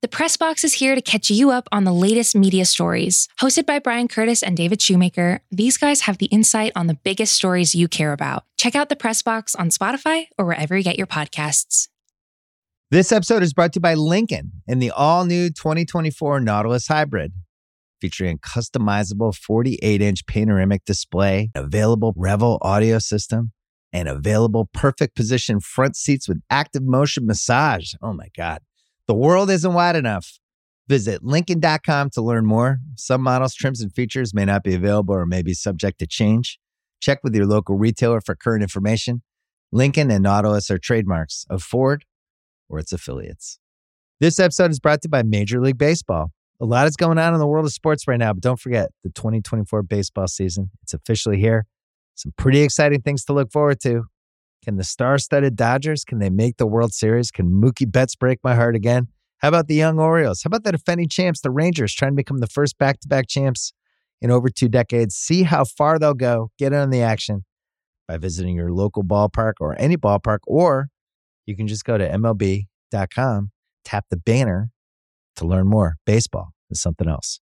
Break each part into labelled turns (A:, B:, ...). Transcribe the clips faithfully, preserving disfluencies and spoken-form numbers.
A: The Press Box is here to catch you up on the latest media stories. Hosted by Brian Curtis and David Shoemaker, these guys have the insight on the biggest stories you care about. Check out The Press Box on Spotify or wherever you get your podcasts.
B: This episode is brought to you by Lincoln and the all-new twenty twenty-four Nautilus Hybrid. Featuring a customizable forty-eight inch panoramic display, available Revel audio system, and available perfect position front seats with active motion massage. Oh my God. The world isn't wide enough. Visit Lincoln dot com to learn more. Some models, trims, and features may not be available or may be subject to change. Check with your local retailer for current information. Lincoln and Nautilus are trademarks of Ford or its affiliates. This episode is brought to you by Major League Baseball. A lot is going on in the world of sports right now, but don't forget the twenty twenty-four baseball season. It's officially here. Some pretty exciting things to look forward to. Can the star-studded Dodgers, can they make the World Series? Can Mookie Betts break my heart again? How about the young Orioles? How about the defending champs, the Rangers, trying to become the first back-to-back champs in over two decades? See how far they'll go. Get in on the action by visiting your local ballpark or any ballpark, or you can just go to M L B dot com, tap the banner to learn more. Baseball is something else.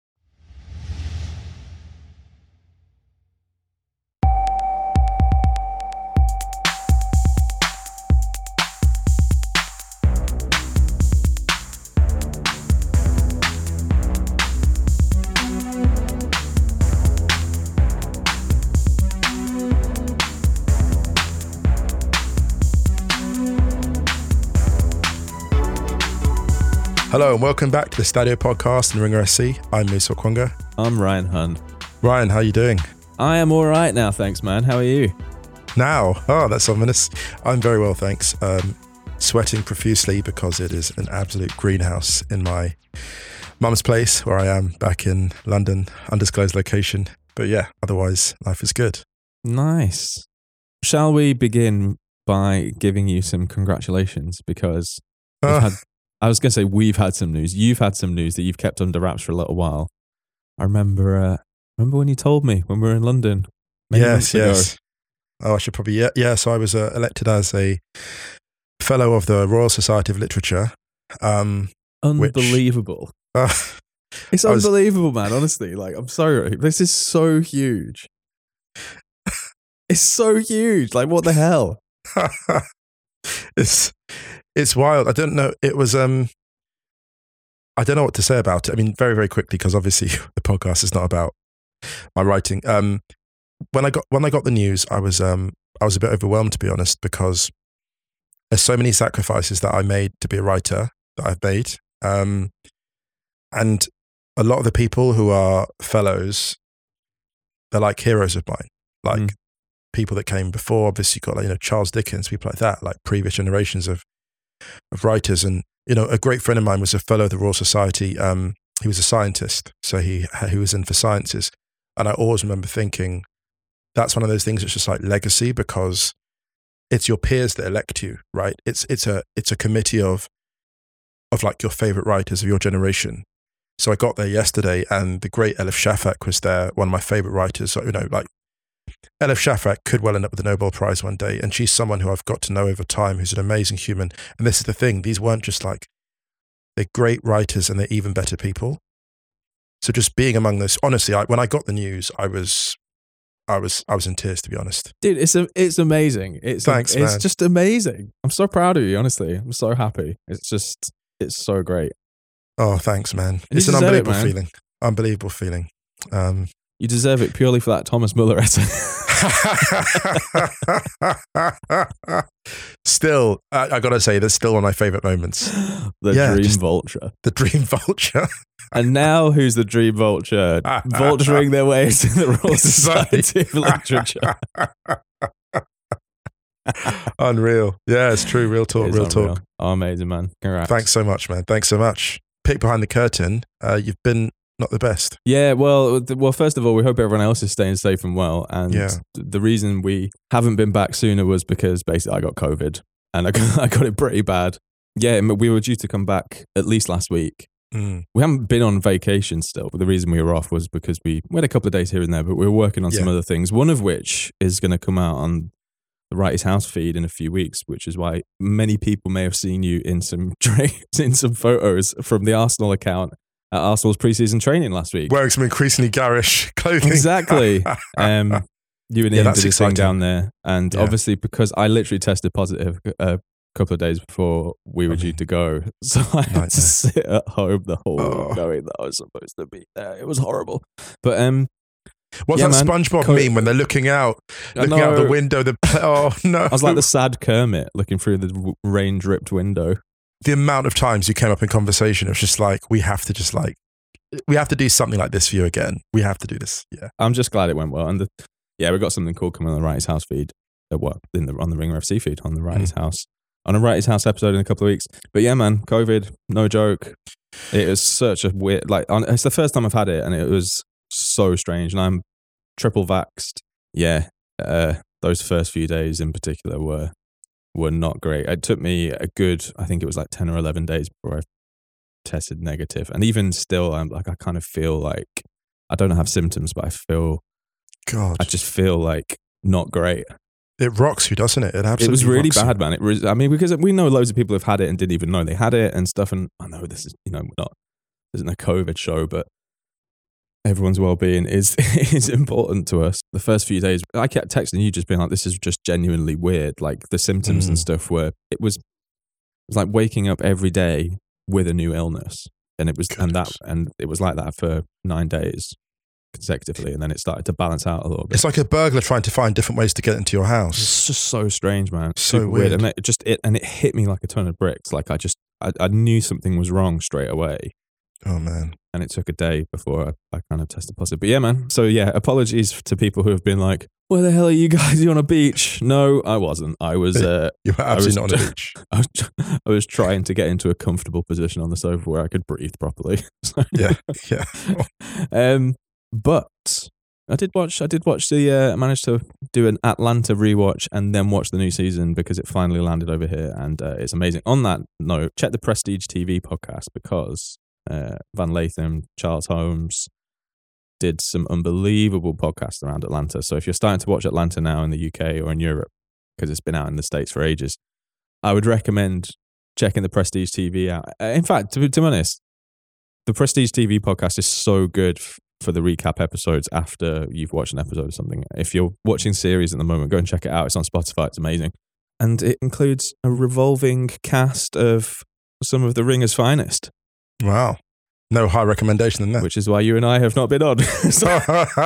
C: Hello and welcome back to the Stadio Podcast and Ringer S C. I'm Musa Okwonga.
D: I'm Ryan Hunn.
C: Ryan, how are you doing?
D: I am all right now, thanks, man. How are you?
C: Now? Oh, that's ominous. I'm very well, thanks. Um, sweating profusely because it is an absolute greenhouse in my mum's place where I am back in London, undisclosed location. But yeah, otherwise, life is good.
D: Nice. Shall we begin by giving you some congratulations? Because we've
C: Uh,
D: had, I was going to say we've had some news. You've had some news that you've kept under wraps for a little while. I remember uh, remember when you told me when we were in London? many
C: yes,
D: months ago.
C: yes. Oh, I should probably, yeah. Yeah, so I was uh, elected as a fellow of the Royal Society of Literature. Um,
D: Unbelievable.
C: uh,
D: It's
C: I was-
D: unbelievable, man. Honestly, like, I'm sorry. This is so huge. It's so huge. Like, what the hell?
C: it's it's wild. I don't know. It was um I don't know what to say about it. I mean, very, very quickly, because obviously the podcast is not about my writing. Um when I got when I got the news, I was um I was a bit overwhelmed, to be honest, because there's so many sacrifices that I made to be a writer that I've made. Um and a lot of the people who are fellows, they're like heroes of mine. Like
D: Mm.
C: people that came before. Obviously, you've got, like, you know, Charles Dickens, people like that, like previous generations of of writers. And, you know, a great friend of mine was a fellow of the Royal Society. Um, he was a scientist, so he he was in for sciences. And I always remember thinking, that's one of those things that's just like legacy, because it's your peers that elect you, right? It's it's a it's a committee of of like your favorite writers of your generation. So I got there yesterday, and the great Elif Shafak was there, one of my favorite writers. So, you know, like, Elif Shafak could well end up with the Nobel Prize one day, and she's someone who I've got to know over time, who's an amazing human. And this is the thing, these weren't just like, they're great writers and they're even better people. So just being among this, honestly, I, when I got the news, I was, I was, I was in tears, to be honest.
D: Dude, it's a, it's amazing. It's
C: Thanks,
D: it's
C: man.
D: just amazing. I'm so proud of you, honestly. I'm so happy. It's just, it's so great.
C: Oh, thanks, man.
D: You
C: It's an
D: deserve it,
C: unbelievable
D: man.
C: feeling. Unbelievable feeling. Um,
D: You deserve it purely for that Thomas Muller essay.
C: Still, I, I gotta say, that's still one of my favorite moments.
D: The
C: Yeah,
D: Dream
C: just-
D: Vulture.
C: The Dream Vulture.
D: And now who's the Dream Vulture? Vulturing their way to the Royal Society of Literature.
C: Unreal. Yeah, it's true. Real talk,
D: It is
C: real
D: unreal.
C: talk.
D: Oh, amazing, man. Congrats.
C: Thanks so much, man. Thanks so much. Peek behind the curtain. Uh, you've been not the best.
D: Yeah, well, th- well. First of all, we hope everyone else is staying safe and well. And
C: Yeah.
D: th- the reason we haven't been back sooner was because basically I got COVID and I got, I got it pretty bad. Yeah, and we were due to come back at least last week.
C: Mm.
D: We haven't been on vacation still, but the reason we were off was because we, we had a couple of days here and there, but we were working on some
C: Yeah.
D: other things. One of which is going to come out on the Wrighty's House feed in a few weeks, which is why many people may have seen you in some tra- in some photos from the Arsenal account at Arsenal's preseason training last week.
C: Wearing some increasingly garish clothing.
D: Exactly. um, you and
C: Yeah,
D: Ian
C: that's
D: did this
C: exciting.
D: thing down there. And
C: Yeah.
D: obviously, because I literally tested positive a couple of days before we were
C: Oh,
D: due
C: man.
D: to go. So I had
C: Nightmare.
D: to sit at home the whole
C: Oh.
D: week knowing that I was supposed to be there. It was horrible. But um,
C: What's
D: Yeah,
C: that
D: man.
C: SpongeBob
D: Co-
C: meme when they're looking out,
D: I
C: looking out
D: know.
C: the window? The oh no!
D: I was like the sad Kermit looking through the w- rain-dripped window.
C: the amount of times you came up in conversation. It was just like we have to just like we have to do something like this for you again. We have to do this. Yeah.
D: I'm just glad it went well. And the, yeah, we got something cool coming on the Wrighty's House feed. Uh, what in the on the Ringer F C feed on the Wrighty's
C: Mm.
D: House on a Wrighty's House episode in a couple of weeks. But yeah, man, COVID, no joke. It was such a weird. Like on, it's the first time I've had it, and it was so strange. And I'm triple vaxxed. Yeah, uh, those first few days in particular were were not great. It took me a good, I think it was like ten or eleven days before I tested negative. And even still, I'm like, I kind of feel like I don't have symptoms, but I feel,
C: God,
D: I just feel like not great.
C: it rocks you, doesn't it? It absolutely.
D: It was really
C: rocks you.
D: bad, man. It was, I mean, because we know loads of people have had it and didn't even know they had it and stuff. And I know this is, you know, not, this isn't a COVID show, but everyone's well-being is is important to us. The first few days, I kept texting you, just being like, "This is just genuinely weird." Like the symptoms
C: Mm.
D: and stuff were, it was, it was like waking up every day with a new illness, and it was, and that,
C: Goodness.
D: and it was like that for nine days consecutively, and then it started to balance out a little bit.
C: It's like a burglar trying to find different ways to get into your house.
D: It's just so strange, man.
C: So
D: Super
C: weird.
D: and it just it and it hit me like a ton of bricks. Like I just, I, I knew something was wrong straight away.
C: Oh man.
D: And it took a day before I, I kind of tested positive. But yeah, man. So yeah, apologies to people who have been like, "Where the hell are you guys? You on a beach?" No, I wasn't. I was. Uh,
C: You were absolutely
D: was
C: not on the
D: ju-
C: beach.
D: I was. I was trying to get into a comfortable position on the sofa where I could breathe properly. So,
C: Yeah, yeah.
D: um, but I did watch. I did watch the. Uh, I managed to do an Atlanta rewatch and then watch the new season because it finally landed over here, and uh, it's amazing. On that note, check the Prestige T V podcast because uh, Van Latham, Charles Holmes did some unbelievable podcasts around Atlanta. So if you're starting to watch Atlanta now in the U K or in Europe, because it's been out in the States for ages, I would recommend checking the Prestige T V out. Uh, In fact, to, to be honest, the Prestige T V podcast is so good f- for the recap episodes after you've watched an episode or something. If you're watching series at the moment, go and check it out. It's on Spotify. It's amazing. And it includes a revolving cast of some of the Ringer's finest,
C: Wow. No higher recommendation than that.
D: which is why you and I have not been on. So-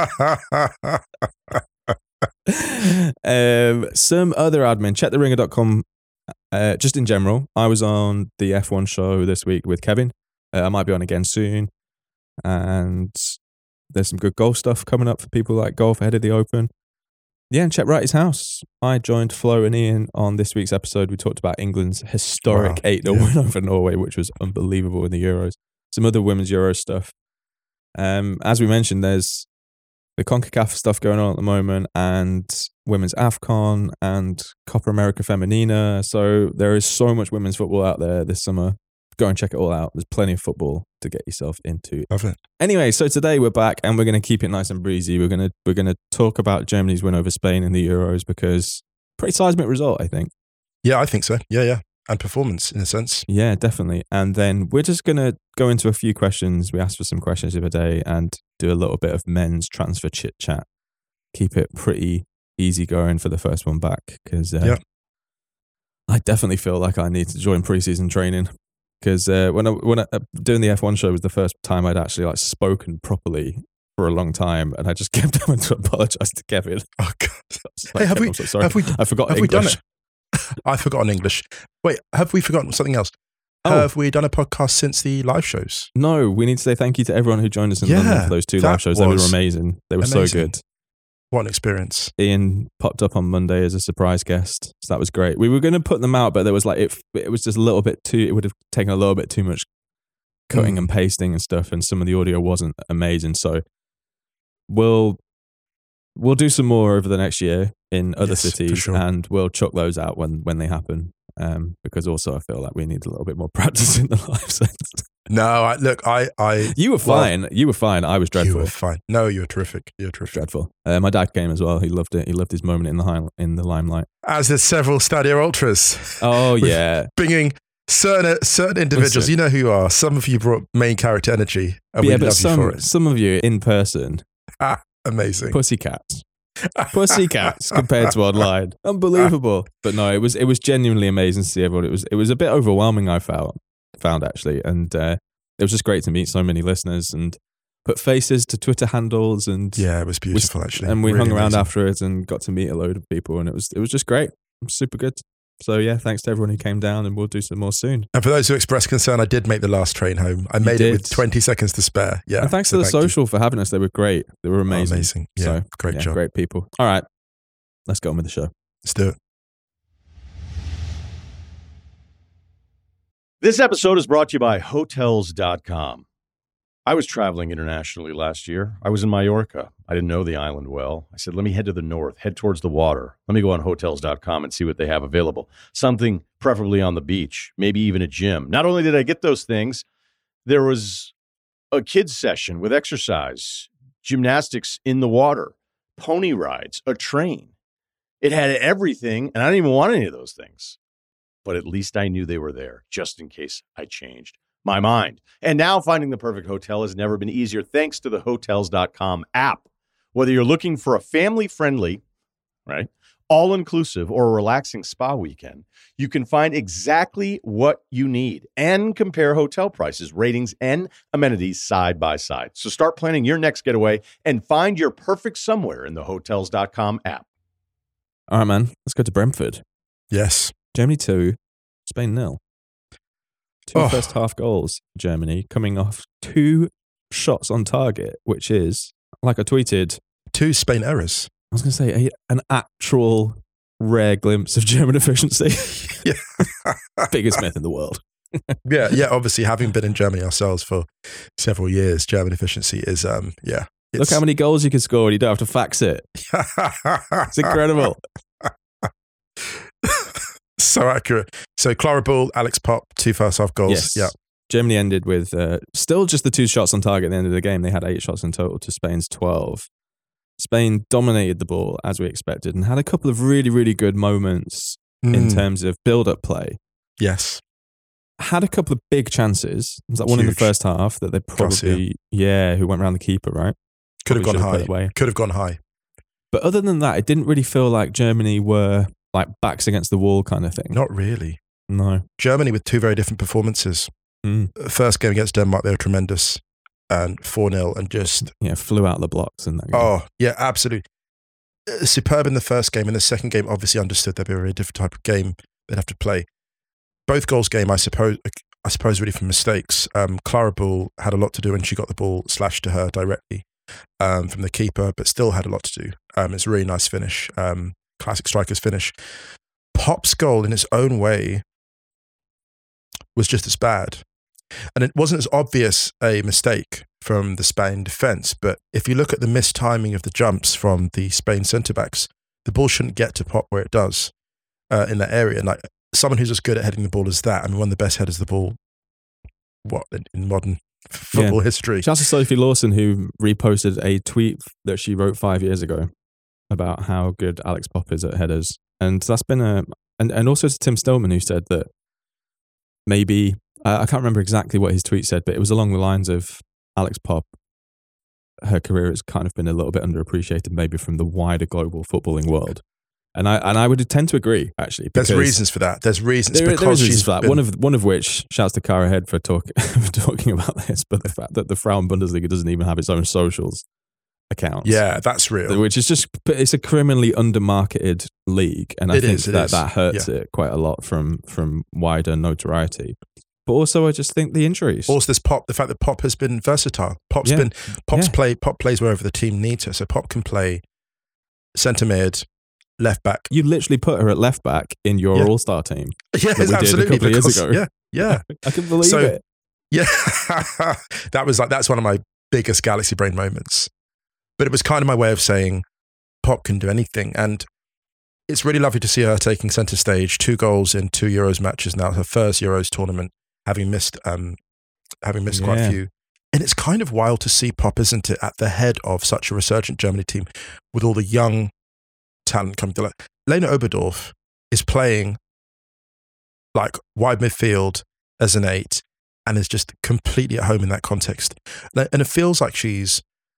D: um, some other admin, check the ringer dot com. Uh, just in general, I was on the F one show this week with Kevin. Uh, I might be on again soon. And there's some good golf stuff coming up for people like golf ahead of the Open. Yeah, and check Wrighty's House. I joined Flo and Ian on this week's episode. We talked about England's historic
C: Wow,
D: eight nil
C: yeah.
D: win over Norway, which was unbelievable in the Euros. Some other women's Euro stuff. Um, as we mentioned, there's the CONCACAF stuff going on at the moment and women's AFCON and Copa America Femenina. So there is so much women's football out there this summer. Go and check it all out. There's plenty of football to get yourself into.
C: Love it.
D: Anyway, so today we're back and we're going to keep it nice and breezy. We're going to we're going to talk about Germany's win over Spain in the Euros because pretty seismic result, I think.
C: Yeah, I think so. Yeah, yeah. And performance in a sense.
D: Yeah, definitely. And then we're just going to go into a few questions. We asked for some questions the other day and do a little bit of men's transfer chit chat. Keep it pretty easy going for the first one back because uh,
C: Yeah.
D: I definitely feel like I need to join preseason training because uh, when I when I, uh, doing the F one show was the first time I'd actually like spoken properly for a long time, and I just kept having to apologize to Kevin.
C: Oh God.
D: I was just like,
C: Hey, have
D: "Kevin,
C: we-
D: I'm so sorry.
C: have we-
D: I forgot
C: have we
D: English."
C: done it? I've forgotten English. Wait, have we forgotten something else?
D: Oh.
C: Have we done a podcast since the live shows?
D: No, we need to say thank you to everyone who joined us in
C: Yeah,
D: London for those two
C: that
D: live shows. They were
C: was
D: amazing. They were so
C: amazing.
D: good.
C: What an experience.
D: Ian popped up on Monday as a surprise guest, so that was great. We were going to put them out, but there was like it. It was just a little bit too. It would have taken a little bit too much cutting
C: Mm.
D: and pasting and stuff, and some of the audio wasn't amazing. So we'll we'll do some more over the next year in other
C: Yes, for
D: cities,
C: sure.
D: and we'll chuck those out when when they happen. um, because also I feel like we need a little bit more practice in the live sense.
C: No, I, look, I, I.
D: You were fine. Well, you were fine. I was dreadful.
C: You were fine. No, you were terrific. You were terrific.
D: Dreadful. Uh, my dad came as well. He loved it. He loved his moment in the high, in the limelight.
C: As did several Stadio Ultras.
D: Oh yeah,
C: bringing certain certain individuals. Listen, you know who you are. Some of you brought main character energy, and
D: yeah,
C: we
D: but
C: love
D: some
C: you for it.
D: some of you in person.
C: Ah, amazing.
D: Pussycats. Pussycats compared to online. Unbelievable. But no, it was it was genuinely amazing to see everyone. It was it was a bit overwhelming, I felt found actually. And uh, it was just great to meet so many listeners and put faces to Twitter handles, and
C: yeah, it was beautiful
D: we,
C: actually.
D: And we
C: really
D: hung around
C: amazing.
D: afterwards and got to meet a load of people, and it was it was just great. It was super good. So yeah, thanks to everyone who came down, and we'll do some more soon.
C: And for those who expressed concern, I did make the last train home. I
D: You
C: mid
D: did.
C: it with twenty seconds to spare. Yeah.
D: And thanks
C: so
D: to the
C: thank
D: social you. for having us. They were great. They were amazing.
C: Oh, amazing. Yeah.
D: So,
C: great
D: yeah,
C: job.
D: Great people. All right. Let's get on with the show.
C: Let's do it.
E: This episode is brought to you by Hotels dot com. I was traveling internationally last year. I was in Mallorca. I didn't know the island well. I said, let me head to the north, head towards the water. Let me go on Hotels dot com and see what they have available. Something preferably on the beach, maybe even a gym. Not only did I get those things, there was a kids session with exercise, gymnastics in the water, pony rides, a train. It had everything, and I didn't even want any of those things. But at least I knew they were there, just in case I changed my mind. And now finding the perfect hotel has never been easier thanks to the Hotels dot com app. Whether you're looking for a family-friendly, right, all-inclusive or a relaxing spa weekend, you can find exactly what you need and compare hotel prices, ratings, and amenities side by side. So start planning your next getaway and find your perfect somewhere in the Hotels dot com app.
D: All right, man. Let's go to Brentford.
C: Yes.
D: Germany two, Spain nil. Two
C: Oh.
D: first half goals for Germany, coming off two shots on target, which is, like I tweeted,
C: Two Spain errors.
D: I was going to say, a, an actual rare glimpse of German efficiency.
C: Yeah.
D: Biggest myth in the world.
C: yeah, yeah. Obviously, having been in Germany ourselves for several years, German efficiency is, um, yeah.
D: Look how many goals you can score and you don't have to fax it. It's incredible.
C: So accurate. So Clara Bull, Alex Popp, two first half goals.
D: Yes.
C: Yeah.
D: Germany ended with uh, still just the two shots on target at the end of the game. They had eight shots in total to Spain's twelve. Spain dominated the ball as we expected and had a couple of really, really good moments
C: Mm.
D: in terms of build-up play.
C: Yes.
D: Had a couple of big chances. Was that one in the
C: Huge.
D: first half that they probably,
C: Garcia.
D: yeah, who went around the keeper, right?
C: Could have
D: Probably
C: gone
D: should have put it
C: high.
D: away.
C: Could have gone high.
D: But other than that, it didn't really feel like Germany were like backs against the wall kind of thing.
C: Not really.
D: No.
C: Germany with two very different performances.
D: Mm.
C: First game against Denmark, they were tremendous. And four nil and just,
D: Yeah, flew out the blocks in that game.
C: oh, yeah, absolutely. Uh, Superb in the first game. In the second game, obviously understood there'd be a very different type of game they'd have to play. Both goals game, I suppose, I suppose really from mistakes. Um, Clara Bull had a lot to do when she got the ball slashed to her directly um, from the keeper, but still had a lot to do. Um, it's a really nice finish. Um, classic striker's finish. Pop's goal in its own way was just as bad. And it wasn't as obvious a mistake from the Spain defence, but if you look at the mistiming of the jumps from the Spain centre-backs, the ball shouldn't get to Pop where it does uh, in that area. And like someone who's as good at heading the ball as that, I mean, one of the best headers of the ball, what, in, in modern football
D: Yeah.
C: history.
D: Shout out to Sophie Lawson, who reposted a tweet that she wrote five years ago about how good Alex Popp is at headers. And that's been a, and, and also to Tim Stillman, who said that maybe, uh, I can't remember exactly what his tweet said, but it was along the lines of Alex Popp, her career has kind of been a little bit underappreciated maybe from the wider global footballing world. And I and I would tend to agree, actually.
C: There's reasons for that. There's reasons
D: There,
C: because
D: there is
C: she's
D: reasons for that.
C: been-
D: One of one of which shouts to Cara Head for, talk, for talking about this, but the fact that the Frauen Bundesliga doesn't even have its own socials accounts.
C: yeah, that's real.
D: Which is just, it's a criminally undermarketed league. And I
C: It
D: think
C: is, it
D: that
C: is.
D: that hurts it quite a lot from, from wider notoriety. But also, I just think the injuries.
C: Also, this Pop, the fact that Pop has been versatile. Pop's
D: Yeah.
C: been Pop's
D: Yeah.
C: play. Pop plays wherever the team needs her. So Pop can play centre mid, left back.
D: You literally put her at left back in your
C: Yeah.
D: all-star team.
C: Yes,
D: we did a
C: absolutely.
D: couple of years
C: because-
D: ago.
C: Yeah, yeah,
D: I can believe
C: So-
D: it.
C: yeah. that was like that's one of my biggest Galaxy Brain moments. But it was kind of my way of saying Pop can do anything. And it's really lovely to see her taking centre stage. Two goals in two Euros matches now. Her first Euros tournament, having missed, um, having missed
D: Yeah.
C: quite a few. And it's kind of wild to see Pop, isn't it, at the head of such a resurgent Germany team with all the young talent coming to life. Lena Oberdorf is playing like wide midfield as an eight and is just completely at home in that context. And it feels like she's,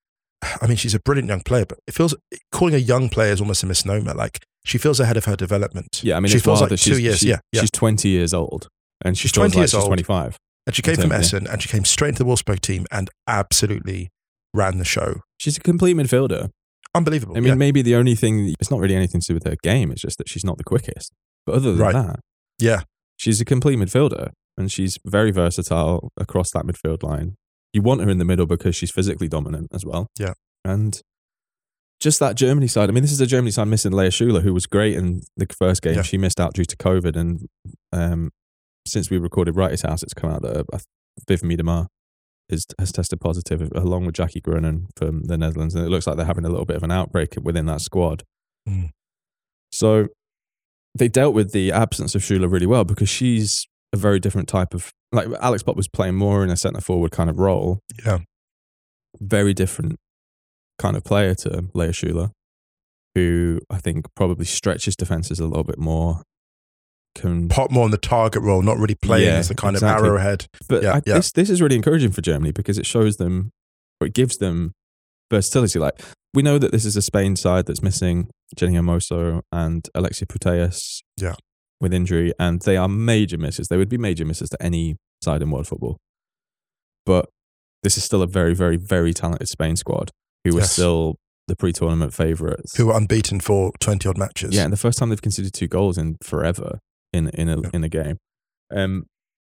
C: I mean, she's a brilliant young player, but it feels, calling a young player is almost a misnomer. Like, she feels ahead of her development.
D: Yeah, I mean,
C: she
D: it's
C: feels
D: wild
C: like
D: that she's,
C: two years.
D: she-
C: yeah, yeah.
D: she's twenty years old, and she
C: She's
D: feels
C: twenty
D: like
C: years
D: she's
C: old.
D: twenty-five.
C: And she came from
D: Yeah.
C: Essen and she came straight into the Wolfsburg team and absolutely ran the show.
D: She's a complete midfielder.
C: Unbelievable.
D: I mean,
C: yeah.
D: maybe the only thing, it's not really anything to do with her game, it's just that she's not the quickest. But other than
C: Right.
D: that,
C: yeah.
D: she's a complete midfielder, and she's very versatile across that midfield line. You want her in the middle because she's physically dominant as well.
C: Yeah.
D: And just that Germany side. I mean, this is a Germany side missing Leah Schuler, who was great in the first game.
C: Yeah.
D: She missed out due to COVID. And um, since we recorded Wrighty's House, it's come out that uh, Viv Miedema is, has tested positive, along with Jackie Grunnen from the Netherlands. And it looks like they're having a little bit of an outbreak within that squad.
C: Mm.
D: So they dealt with the absence of Schuler really well, because she's a very different type of, like Alex Pop was playing more in a centre forward kind of role.
C: Yeah.
D: Very different kind of player to Leah Schuler, who I think probably stretches defences a little bit more. Can,
C: Pop more in the target role, not really playing
D: Yeah,
C: as the kind
D: exactly.
C: of arrowhead.
D: but
C: Yeah,
D: I,
C: yeah.
D: This, this is really encouraging for Germany, because it shows them, or it gives them versatility. Like, we know that this is a Spain side that's missing Jenny Hermoso and Alexia Putellas
C: Yeah.
D: with injury, and they are major misses. They would be major misses to any side in world football. But this is still a very, very, very talented Spain squad, who are
C: Yes.
D: still the pre-tournament favourites.
C: Who were unbeaten for twenty odd matches.
D: Yeah, and the first time they've conceded two goals in forever in in a
C: Yeah.
D: in a game. Um,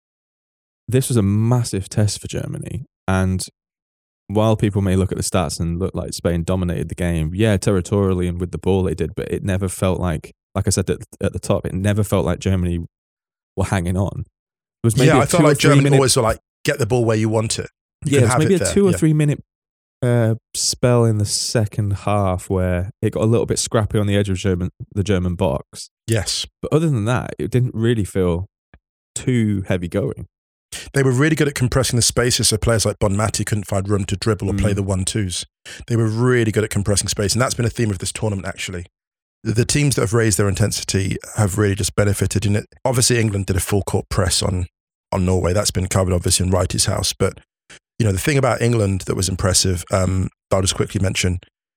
D: this was a massive test for Germany, and while people may look at the stats and look like Spain dominated the game, yeah, territorially and with the ball they did, but it never felt like, like I said at, at the top, it never felt like Germany were hanging on. It was maybe
C: yeah,
D: a
C: I
D: two
C: felt
D: or
C: like
D: three
C: Germany
D: minute-
C: always were like, get the ball where you want it. You
D: yeah,
C: can
D: it was
C: have
D: maybe
C: it
D: a
C: there.
D: two or
C: Yeah.
D: three minute uh, spell in the second half where it got a little bit scrappy on the edge of German, the German box.
C: Yes.
D: But other than that, it didn't really feel too heavy going.
C: They were really good at compressing the spaces so players like Bonmati couldn't find room to dribble or play
D: Mm.
C: the one-twos. They were really good at compressing space, and that's been a theme of this tournament, actually. The, the teams that have raised their intensity have really just benefited in it. Obviously, England did a full-court press on, on Norway. That's been covered, obviously, in Wrighty's House. But, you know, the thing about England that was impressive, um, I'll just quickly mention,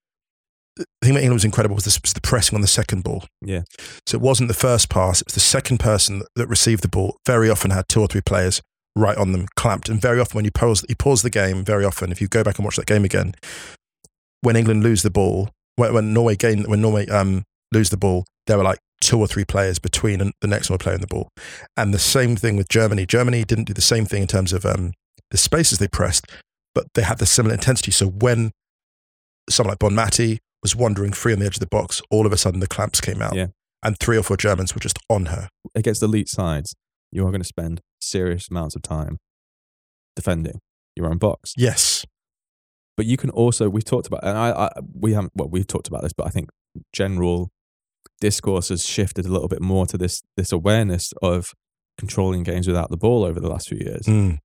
C: the thing about England was incredible was the, was the pressing on the second ball.
D: Yeah.
C: So it wasn't the first pass, it was the second person that, that received the ball. Very often had two or three players right on them, clamped. And very often when you pause, you pause the game, very often, if you go back and watch that game again, when England lose the ball, when, when Norway gain, when Norway um, lose the ball, there were like two or three players between and the next one player and the ball. And the same thing with Germany. Germany didn't do the same thing in terms of um, the spaces they pressed, but they had the similar intensity. So when someone like Bonmati was wandering free on the edge of the box, all of a sudden the clamps came out.
D: Yeah.
C: And three or four Germans were just on her.
D: Against elite sides, you are going to spend serious amounts of time defending your own box.
C: Yes.
D: But you can also, we've talked about, and I, I we haven't, well, we've talked about this, but I think general discourse has shifted a little bit more to this this awareness of controlling games without the ball over the last few years.
C: Mm.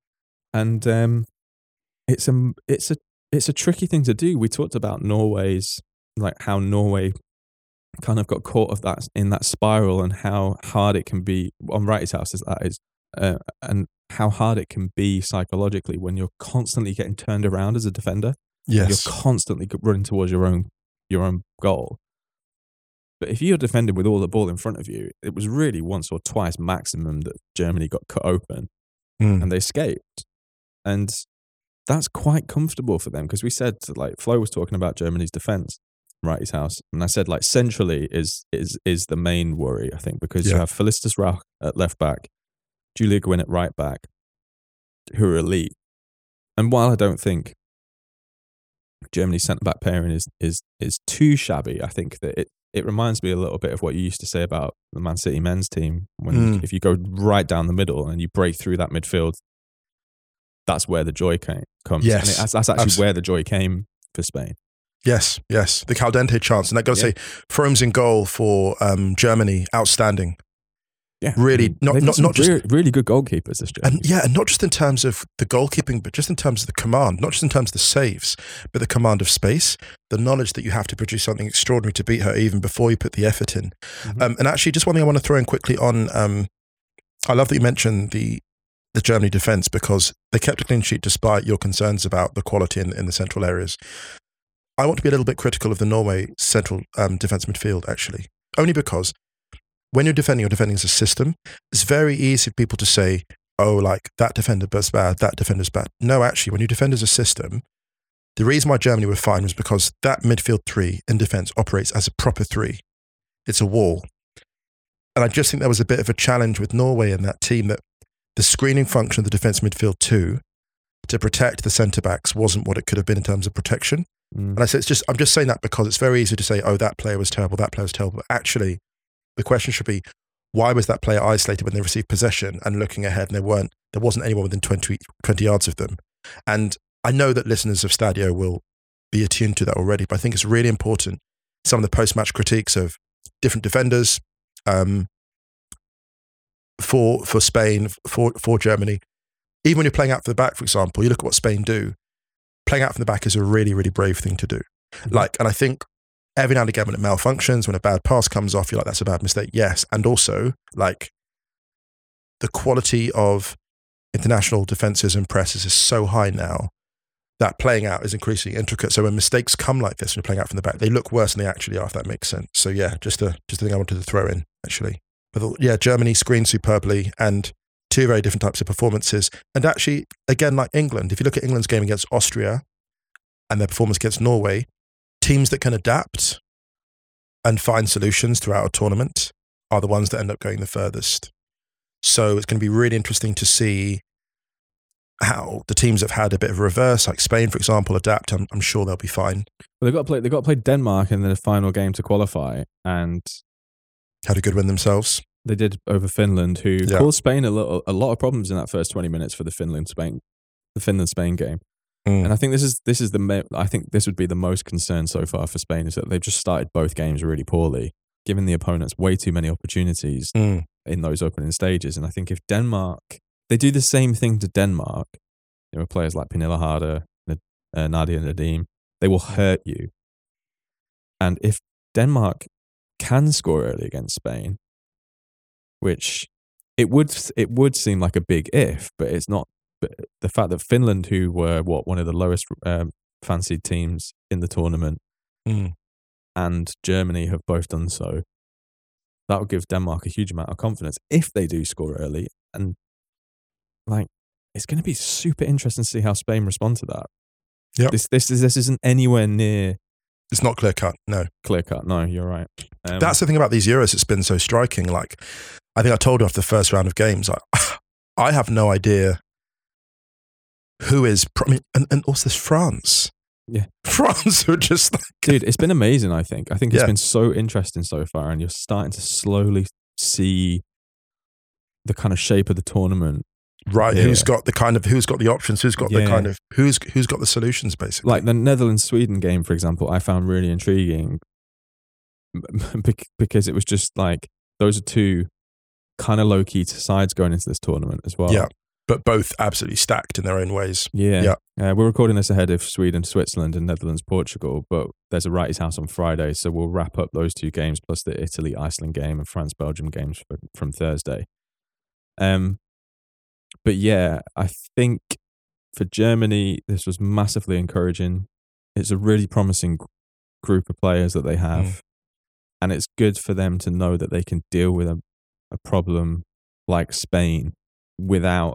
D: And um, it's a it's a it's a tricky thing to do. We talked about Norway's, like how Norway kind of got caught of that in that spiral, and how hard it can be on Wrighty's House as that is, uh, and how hard it can be psychologically when you're constantly getting turned around as a defender.
C: Yes.
D: You're constantly running towards your own your own goal. But if you're defending with all the ball in front of you, it was really once or twice maximum that Germany got cut open
C: Mm.
D: and they escaped. And that's quite comfortable for them, because we said, like, Flo was talking about Germany's defense, Wrighty's House, and I said, like, centrally is is is the main worry, I think, because you
C: Yeah.
D: have Felicitas Rauch at left back, Julia Gwynn at right back, who are elite. And while I don't think Germany's centre back pairing is is is too shabby, I think that it it reminds me a little bit of what you used to say about the Man City men's team. When
C: Mm.
D: you, if you go right down the middle and you break through that midfield, that's where the joy came, comes.
C: Yes,
D: And it, that's, that's actually
C: abs-
D: where the joy came for Spain.
C: Yes, yes. The Caldente chance. And I got to
D: Yeah.
C: say, Frome's in goal for um, Germany. Outstanding.
D: Yeah,
C: Really,
D: I mean,
C: not
D: they've got
C: not
D: some
C: not just
D: re- really good goalkeepers this year.
C: and yeah, and not just in terms of the goalkeeping, but just in terms of the command, not just in terms of the saves, but the command of space, the knowledge that you have to produce something extraordinary to beat her even before you put the effort in.
D: Mhm.
C: Um, and actually, just one thing I want to throw in quickly on. Um, I love that you mentioned the the Germany defence because they kept a clean sheet despite your concerns about the quality in, in the central areas. I want to be a little bit critical of the Norway central um, defence midfield, actually, only because when you're defending, you're defending as a system. It's very easy for people to say, oh, like that defender's bad, that defender's bad. No, actually, when you defend as a system, the reason why Germany were fine was because that midfield three in defence operates as a proper three. It's a wall. And I just think there was a bit of a challenge with Norway in that team that the screening function of the defence midfield two to protect the centre-backs wasn't what it could have been in terms of protection.
D: Mm.
C: And I say it's just, I'm just saying that because it's very easy to say, oh, that player was terrible, that player was terrible. But actually, the question should be, why was that player isolated when they received possession and looking ahead and they weren't, there wasn't anyone within twenty, twenty yards of them? And I know that listeners of Stadio will be attuned to that already, but I think it's really important. Some of the post-match critiques of different defenders um, for for Spain, for, for Germany, even when you're playing out from the back, for example, you look at what Spain do, playing out from the back is a really, really brave thing to do. Mm-hmm. Like, and I think every now and again when it malfunctions, when a bad pass comes off, you're like, that's a bad mistake. Yes. And also, like, the quality of international defences and presses is so high now that playing out is increasingly intricate. So when mistakes come like this, when you're playing out from the back, they look worse than they actually are, if that makes sense. So yeah, just a, just a thing I wanted to throw in, actually. But yeah, Germany screened superbly and two very different types of performances. And actually, again, like England, if you look at England's game against Austria and their performance against Norway, teams that can adapt and find solutions throughout a tournament are the ones that end up going the furthest. So it's going to be really interesting to see how the teams have had a bit of a reverse, like Spain, for example, adapt. I'm, I'm sure they'll be fine.
D: Well, they've got to play. They've got to play Denmark in the final game to qualify, and
C: had a good win themselves.
D: They did over Finland, who
C: Yeah.
D: caused Spain a lot, a lot of problems in that first twenty minutes for the Finland Spain, the Finland Spain game.
C: Mm.
D: And I think this is this is the ma- I think this would be the most concern so far for Spain is that they've just started both games really poorly, giving the opponents way too many opportunities
C: Mm.
D: in those opening stages. And I think if Denmark, they do the same thing to Denmark, you know, players like Pernille Harder, uh, Nadia Nadim, they will hurt you. And if Denmark can score early against Spain, which it would it would seem like a big if, but it's not. But the fact that Finland, who were what one of the lowest um, fancied teams in the tournament,
C: Mm.
D: and Germany have both done so, that would give Denmark a huge amount of confidence if they do score early. And like, it's going to be super interesting to see how Spain respond to that.
C: Yep.
D: This this is this isn't anywhere near
C: It's not clear cut, no.
D: clear cut. No, you're right. Um,
C: That's the thing about these Euros that's been so striking. Like, I think I told you after the first round of games, I, I have no idea who is, I mean, and, and also there's France.
D: Yeah.
C: France are just like,
D: dude, it's been amazing. I think. I think it's
C: Yeah.
D: been so interesting so far, and you're starting to slowly see the kind of shape of the tournament.
C: right,
D: Yeah.
C: who's got the kind of, who's got the options, who's got the
D: Yeah.
C: kind of, who's who's got the solutions, basically.
D: Like the Netherlands-Sweden game, for example, I found really intriguing bec- because it was just like those are two kind of low-key sides going into this tournament as well.
C: Yeah. But both absolutely stacked in their own ways.
D: Yeah.
C: Yeah.
D: Uh, we're recording this ahead of Sweden, Switzerland, and Netherlands, Portugal, but there's a Wrighty's House on Friday, so we'll wrap up those two games plus the Italy, Iceland game and France, Belgium games for, from Thursday. Um, but yeah, I think for Germany, this was massively encouraging. It's a really promising g- group of players that they have,
C: Mm.
D: and it's good for them to know that they can deal with a, a problem like Spain without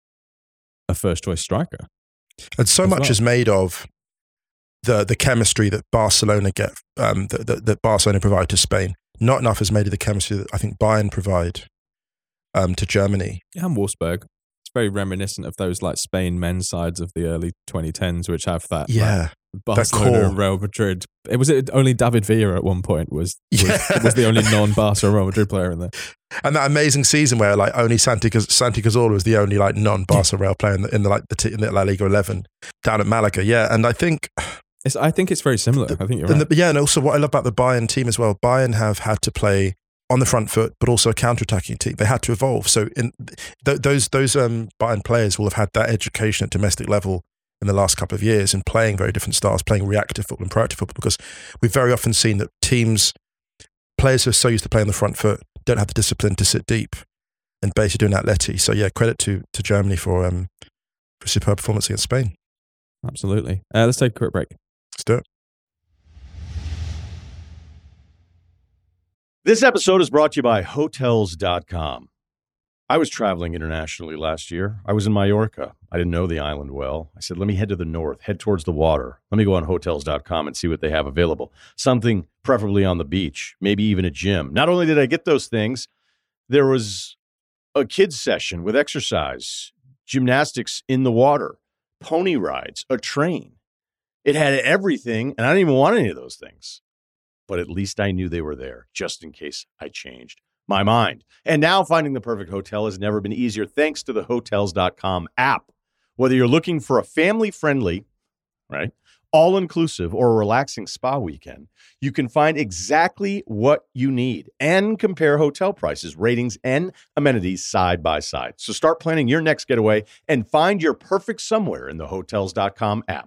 D: a first choice striker.
C: And so
D: as
C: much
D: well.
C: is made of the the chemistry that Barcelona get, um, that, that, that Barcelona provide to Spain. Not enough is made of the chemistry that I think Bayern provide um, to Germany.
D: Yeah, and Wolfsburg. It's very reminiscent of those like Spain men's sides of the early twenty tens, which have that
C: Yeah.
D: like, Barcelona
C: core.
D: and Real Madrid. It was it only David Villa at one point was was,
C: Yeah.
D: was the only non-Barca Real Madrid player in there.
C: And that amazing season where like only Santi, Santi Cazorla was the only like non-Barca Real player in the, in the like the, t- in the La Liga eleven down at Malaga. Yeah. And I think
D: It's, I think it's very similar. I think you're
C: and
D: right.
C: the, yeah, and also what I love about the Bayern team as well, Bayern have had to play on the front foot, but also a counter-attacking team. They had to evolve. So in th- those those um, Bayern players will have had that education at domestic level in the last couple of years in playing very different styles, playing reactive football and proactive football, because we've very often seen that teams, players who are so used to playing on the front foot, don't have the discipline to sit deep and basically doing Atleti. So yeah, credit to to Germany for um for superb performance against Spain.
D: Absolutely. Uh, let's take a quick break.
C: Let's do it.
E: This episode is brought to you by Hotels dot com. I was traveling internationally last year. I was in Mallorca. I didn't know the island well. I said, let me head to the north, head towards the water. Let me go on Hotels dot com and see what they have available. Something preferably on the beach, maybe even a gym. Not only did I get those things, there was a kids session with exercise, gymnastics in the water, pony rides, a train. It had everything, and I didn't even want any of those things. But at least I knew they were there, just in case I changed my mind. And now finding the perfect hotel has never been easier thanks to the Hotels dot com app. Whether you're looking for a family-friendly, right, all-inclusive or a relaxing spa weekend, you can find exactly what you need and compare hotel prices, ratings, and amenities side by side. So start planning your next getaway and find your perfect somewhere in the Hotels dot com app.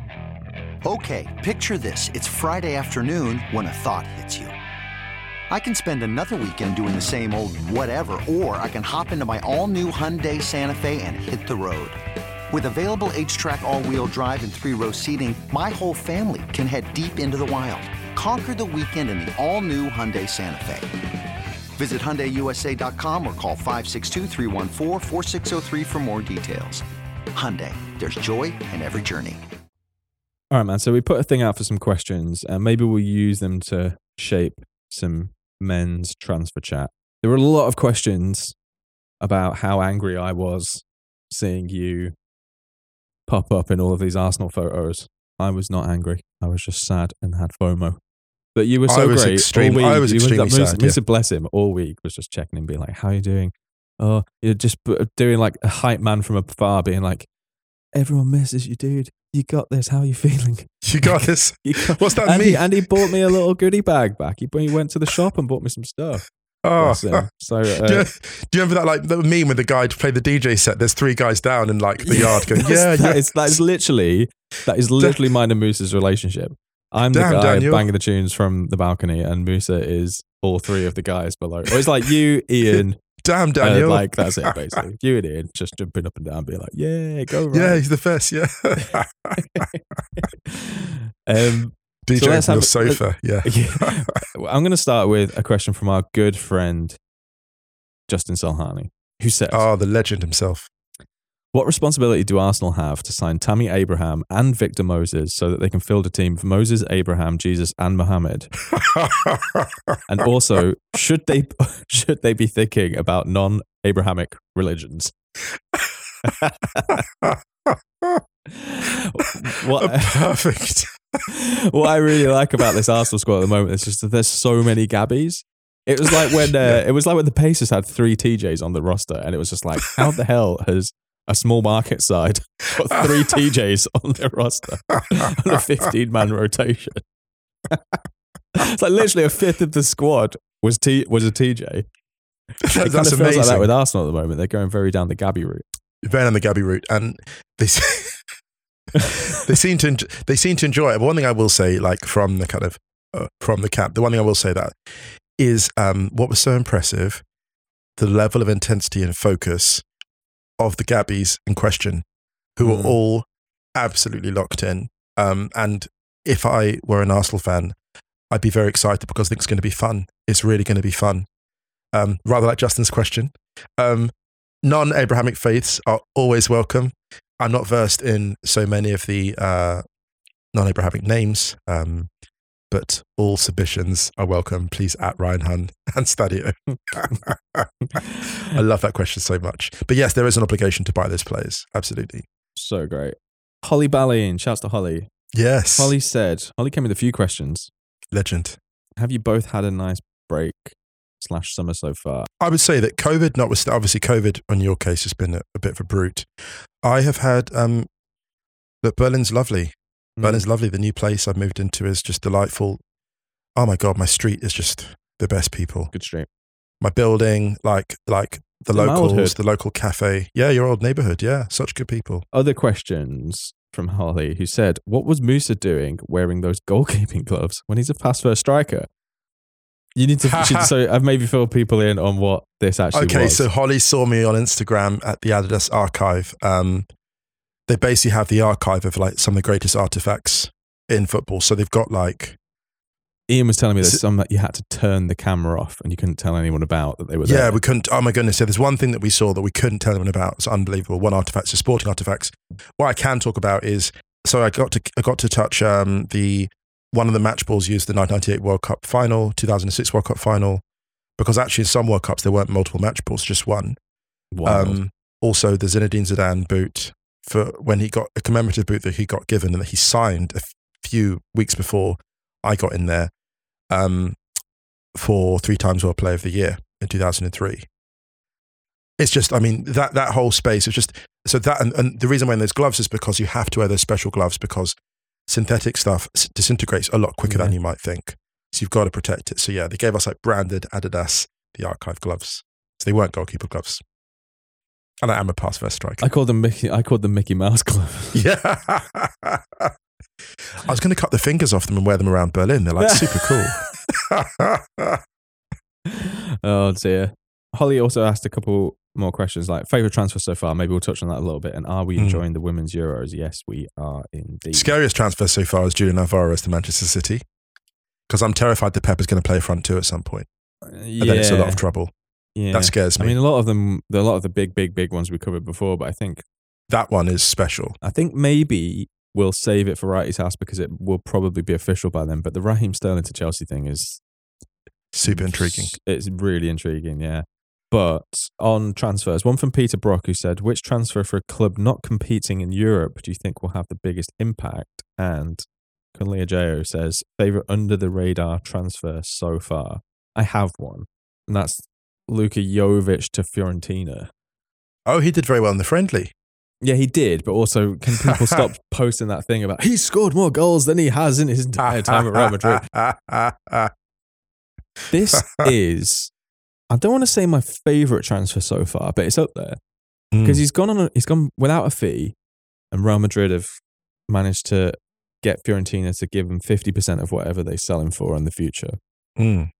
F: Okay, picture this. It's Friday afternoon when a thought hits you. I can spend another weekend doing the same old whatever, or I can hop into my all-new Hyundai Santa Fe and hit the road. With available H-Track all-wheel drive and three-row seating, my whole family can head deep into the wild. Conquer the weekend in the all-new Hyundai Santa Fe. Visit Hyundai U S A dot com or call five six two, three one four, four six zero three for more details. Hyundai, there's joy in every journey.
D: All right, man. So we put a thing out for some questions, and maybe we'll use them to shape some men's transfer chat. There were a lot of questions about how angry I was seeing you pop up in all of these Arsenal photos. I was not angry. I was just sad and had FOMO. But you were so
C: I was
D: great.
C: Extreme,
D: all week,
C: I was extremely
D: Musa,
C: sad.
D: Musa,
C: Yeah.
D: bless him, all week was just checking in, being like, how are you doing? Oh, you're just doing like a hype man from afar, being like, everyone misses you, dude. You got this. How are you feeling?
C: You got this.
D: You got,
C: What's that
D: and
C: mean?
D: He, and he bought me a little goodie bag back. He, he went to the shop and bought me some stuff.
C: Oh,
D: Awesome. So, uh,
C: do, you, do you remember that like the meme with the guy to play the D J set? There's three guys down in like the yard going, yeah,
D: that
C: yeah.
D: is, that is literally that is literally mine and Musa's relationship. I'm the
C: Damn,
D: guy
C: Daniel.
D: banging the tunes from the balcony, and Musa is all three of the guys below. Or it's like you, Ian.
C: Damn,
D: Uh,
C: Daniel.
D: like that's it, basically. You and Ian just jumping up and down, being like, "Yeah, go right."
C: Yeah, he's the best. Yeah.
D: um,
C: D J
D: So let's
C: from
D: have-
C: the sofa. Yeah.
D: yeah. I'm going to start with a question from our good friend Justin Salhani, who says,
C: Oh, the legend himself.
D: "What responsibility do Arsenal have to sign Tammy Abraham and Victor Moses so that they can field a team of Moses, Abraham, Jesus, and Mohammed? And also, should they should they be thinking about non-Abrahamic religions?" what,
C: Perfect.
D: what I really like about this Arsenal squad at the moment is just that there's so many Gabbies. It was like when uh, it was like when the Pacers had three T Js on the roster, and it was just like, how the hell has a small market side got three T Js on their roster on a fifteen-man rotation? It's like literally a fifth of the squad was T was a T J. It
C: That's
D: kind of feels
C: amazing.
D: like that with Arsenal at the moment. They're going very down the Gabby route.
C: Van on the Gabby route, and they se- they seem to en- they seem to enjoy it. But one thing I will say, like from the kind of uh, from the camp, the one thing I will say that is um, what was so impressive, the level of intensity and focus of the Gabbies in question, who
D: Mm.
C: were all absolutely locked in. Um, and if I were an Arsenal fan, I'd be very excited because I think it's going to be fun. It's really going to be fun. Um, rather like Justin's question. Um, non-Abrahamic faiths are always welcome. I'm not versed in so many of the uh, non-Abrahamic names, um, but all submissions are welcome. Please at Ryan Hun and Stadio. I love that question so much. But yes, there is an obligation to buy those players. Absolutely.
D: So great. Holly Ballin, shouts to Holly.
C: Yes.
D: Holly said, Holly came with a few questions.
C: Legend.
D: Have you both had a nice break slash summer so far?
C: I would say that COVID, notwithstanding, obviously COVID in your case has been a, a bit of a brute. I have had, um, look, Berlin's lovely. Berlin's lovely. The new place I've moved into is just delightful. Oh my God, my street is just the best people.
D: Good street.
C: My building, like like the
D: In my old
C: locals,
D: hood.
C: the local cafe. Yeah, your old neighborhood. Yeah, such good people.
D: Other questions from Holly, who said, what was Musa doing wearing those goalkeeping gloves when he's a pass first striker? You need to, she- so I've maybe filled people in on what this actually
C: Okay,
D: was.
C: so Holly saw me on Instagram at the Adidas archive. Um, they basically have the archive of like some of the greatest artifacts in football. So they've got like,
D: Ian was telling me there's
C: Is it-
D: some that you had to turn the camera off and you couldn't tell anyone about that they were
C: yeah,
D: there.
C: we couldn't, oh my goodness. Yeah, there's one thing that we saw that we couldn't tell anyone about. It's unbelievable. One artifact, so sporting artifacts. What I can talk about is, so I got to, I got to touch um, the, one of the match balls used the nineteen ninety-eight World Cup final, two thousand six World Cup final, because actually in some World Cups there weren't multiple match balls, just one.
D: Wild.
C: Um, also, the Zinedine Zidane boot for when he got a commemorative boot that he got given and that he signed a f- few weeks before I got in there um, for three times World Player of the Year in two thousand three. It's just, I mean, that that whole space is just so that, and, and the reason why those gloves is because you have to wear those special gloves because synthetic stuff s- disintegrates a lot quicker
D: Yeah.
C: than you might think. So you've got to protect it. So yeah, they gave us like branded Adidas, the archive gloves. So they weren't goalkeeper gloves. And I am a pass first striker.
D: I called them Mickey, I called them Mickey Mouse gloves.
C: Yeah. I was going to cut the fingers off them and wear them around Berlin. They're like super cool.
D: Oh dear. Holly also asked a couple more questions like favourite transfer so far. Maybe we'll touch on that a little bit. And are we
C: Mm.
D: enjoying the women's Euros? Yes, we are indeed.
C: Scariest transfer so far is Julian Alvarez to Manchester City. Because I'm terrified that Pep is going to play front two at some point.
D: yeah.
C: And then it's a lot of trouble.
D: Yeah.
C: That scares me.
D: I mean, a lot of them, a lot of the big, big, big ones we covered before, but I think,
C: that one is special.
D: I think maybe we'll save it for Wrighty's house because it will probably be official by then. But the Raheem Sterling to Chelsea thing is
C: Super intriguing.
D: It's really intriguing, yeah. But on transfers, one from Peter Brock who said, which transfer for a club not competing in Europe do you think will have the biggest impact? And Kunle Ajao says, favorite under the radar transfer so far. I have one, and that's Luka Jovic to Fiorentina.
C: Oh, he did very well in the friendly.
D: Yeah, he did, but also can people stop posting that thing about he's scored more goals than he has in his entire time at Real Madrid? This is, I don't want to say my favorite transfer so far, but it's up there because
C: Mm.
D: he's gone on. A, he's gone without a fee, and Real Madrid have managed to get Fiorentina to give him fifty percent of whatever they sell him for in the future.
C: Mm.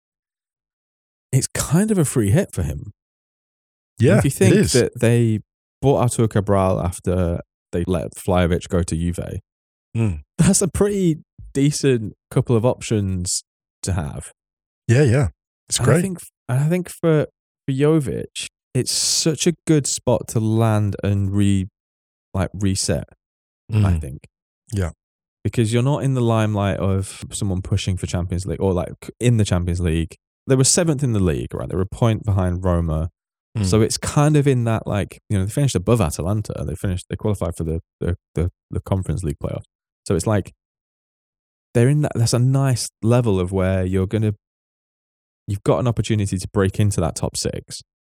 D: It's kind of a free hit for him.
C: Yeah,
D: if you think
C: it is.
D: that they bought Artur Cabral after they let Vlahovic go to Juve,
C: Mm.
D: that's a pretty decent couple of options to have.
C: Yeah, yeah. It's
D: And
C: great.
D: I think, and I think for, for Jovic, it's such a good spot to land and re, like reset. I
C: Mm.
D: think.
C: Yeah.
D: Because you're not in the limelight of someone pushing for Champions League or like in the Champions League. They were seventh in the league, right? They were a point behind Roma.
C: Mm.
D: So it's kind of in that, like, you know, they finished above Atalanta. They finished, they qualified for the, the, the, the Conference League playoff. So it's like, they're in that, that's a nice level of where you're going to, you've got an opportunity to break into that top six,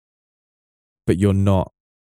D: but you're not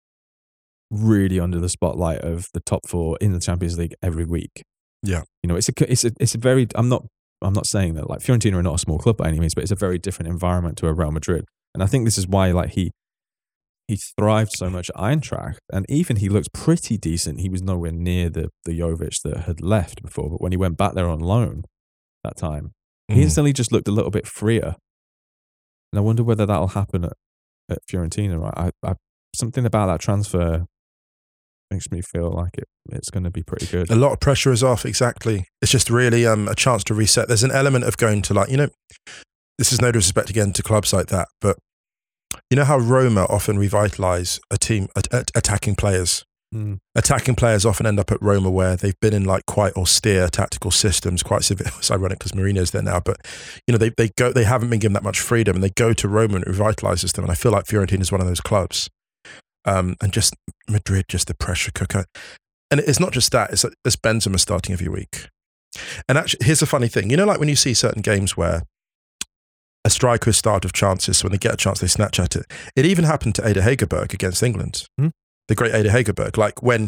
D: really under the spotlight of the top four in the Champions League every week.
C: Yeah.
D: You know, it's a, it's a, it's a very, I'm not, I'm not saying that like Fiorentina are not a small club by any means, but it's a very different environment to a Real Madrid. And I think this is why like he, he thrived so much at Eintracht, and even he looked pretty decent. He was nowhere near the, the Jovic that had left before, but when he went back there on loan that time, he
C: Mm.
D: instantly just looked a little bit freer. And I wonder whether that'll happen at, at Fiorentina. Right? I, I, something about that transfer makes me feel like it, it's going to be pretty good.
C: A lot of pressure is off, exactly. It's just really um, a chance to reset. There's an element of going to like, you know, this is no disrespect again to clubs like that, but you know how Roma often revitalise a team, at, at attacking players?
D: Mm.
C: Attacking players often end up at Roma where they've been in like quite austere tactical systems, quite severe. It's ironic because Mourinho's there now, but you know, they, they go, they haven't been given that much freedom and they go to Roma and it revitalises them. And I feel like Fiorentina is one of those clubs. Um, and just Madrid, just the pressure cooker. And it's not just that, it's like this Benzema starting every week. And actually, here's a funny thing. You know, like when you see certain games where a striker is starved of chances, so when they get a chance, they snatch at it. It even happened to Ada Hegerberg against England.
D: Hmm.
C: The great Ada Hegerberg. Like when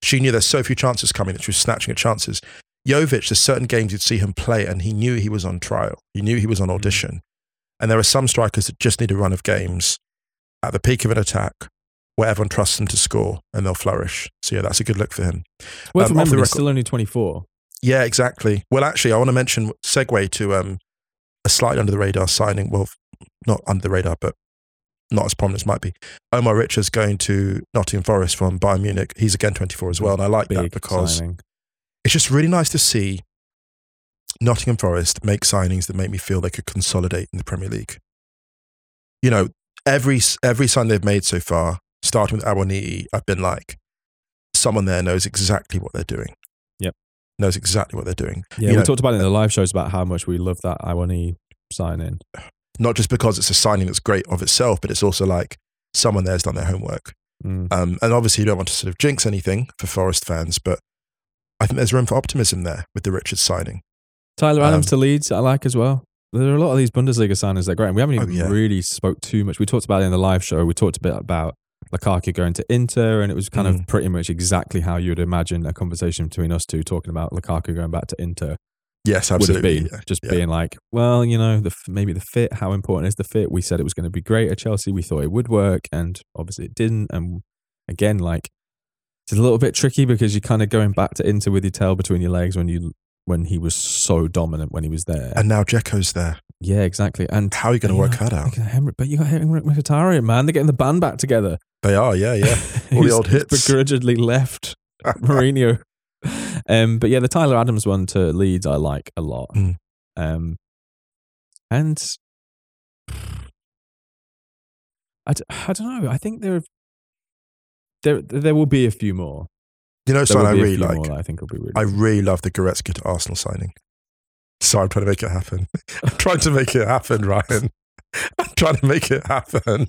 C: She knew there's so few chances coming that she was snatching at chances. Jovic, there's certain games you'd see him play and he knew he was on trial. He knew he was on audition. Mm. And there are some strikers that just need a run of games at the peak of an attack where everyone trusts them to score and they'll flourish. So yeah, that's a good look for him.
D: Well,
C: um,
D: remember, he's still only twenty-four.
C: Yeah, exactly. Well, actually, I want to mention, segue to um, a slightly under the radar signing. Well, not under the radar, but not as prominent as might be. Omar Richards going to Nottingham Forest from Bayern Munich. He's again twenty-four as well. And I like
D: Big
C: that because
D: signing.
C: It's just really nice to see Nottingham Forest make signings that make me feel they could consolidate in the Premier League. You know, every every sign they've made so far, starting with Awoniyi, I've been like, someone there knows exactly what they're doing.
D: Yep.
C: Knows exactly what they're doing.
D: Yeah,
C: you
D: we
C: know,
D: talked about it in the live shows about how much we love that Awoniyi sign-in.
C: Not just because it's a signing that's great of itself, but it's also like someone there's done their homework.
D: Mm.
C: Um, and obviously you don't want to sort of jinx anything for Forest fans, but I think there's room for optimism there with the Richards signing.
D: Tyler Adams
C: um,
D: to Leeds, I like as well. There are a lot of these Bundesliga signings that are great. And we haven't even
C: oh, yeah.
D: really spoke too much. We talked about it in the live show. We talked a bit about Lukaku going to Inter, and it was kind
C: mm.
D: of pretty much exactly how you would imagine a conversation between us two talking about Lukaku going back to Inter.
C: Yes, absolutely.
D: Would have been
C: yeah.
D: just
C: yeah.
D: being like, well, you know, the maybe the fit, how important is the fit? We said it was going to be great at Chelsea. We thought it would work, and obviously it didn't. And again, like, it's a little bit tricky because you're kind of going back to Inter with your tail between your legs when you when he was so dominant when he was there.
C: And now Dzeko's there.
D: Yeah, exactly. And
C: how are you going to work that out?
D: But you got Henrik Mkhitaryan, man. They're getting the band back together.
C: They are, yeah, yeah. All the old hits.
D: Begrudgingly left Mourinho. Um, but yeah, the Tyler Adams one to Leeds I like a lot.
C: Mm.
D: Um, and I, d- I don't know. I think there there there will be a few more.
C: You know, something I really like.
D: More, I think will be really.
C: I really love the Goretzka to Arsenal signing. So I'm trying to make it happen. I'm trying to make it happen, Ryan. I'm trying to make it happen.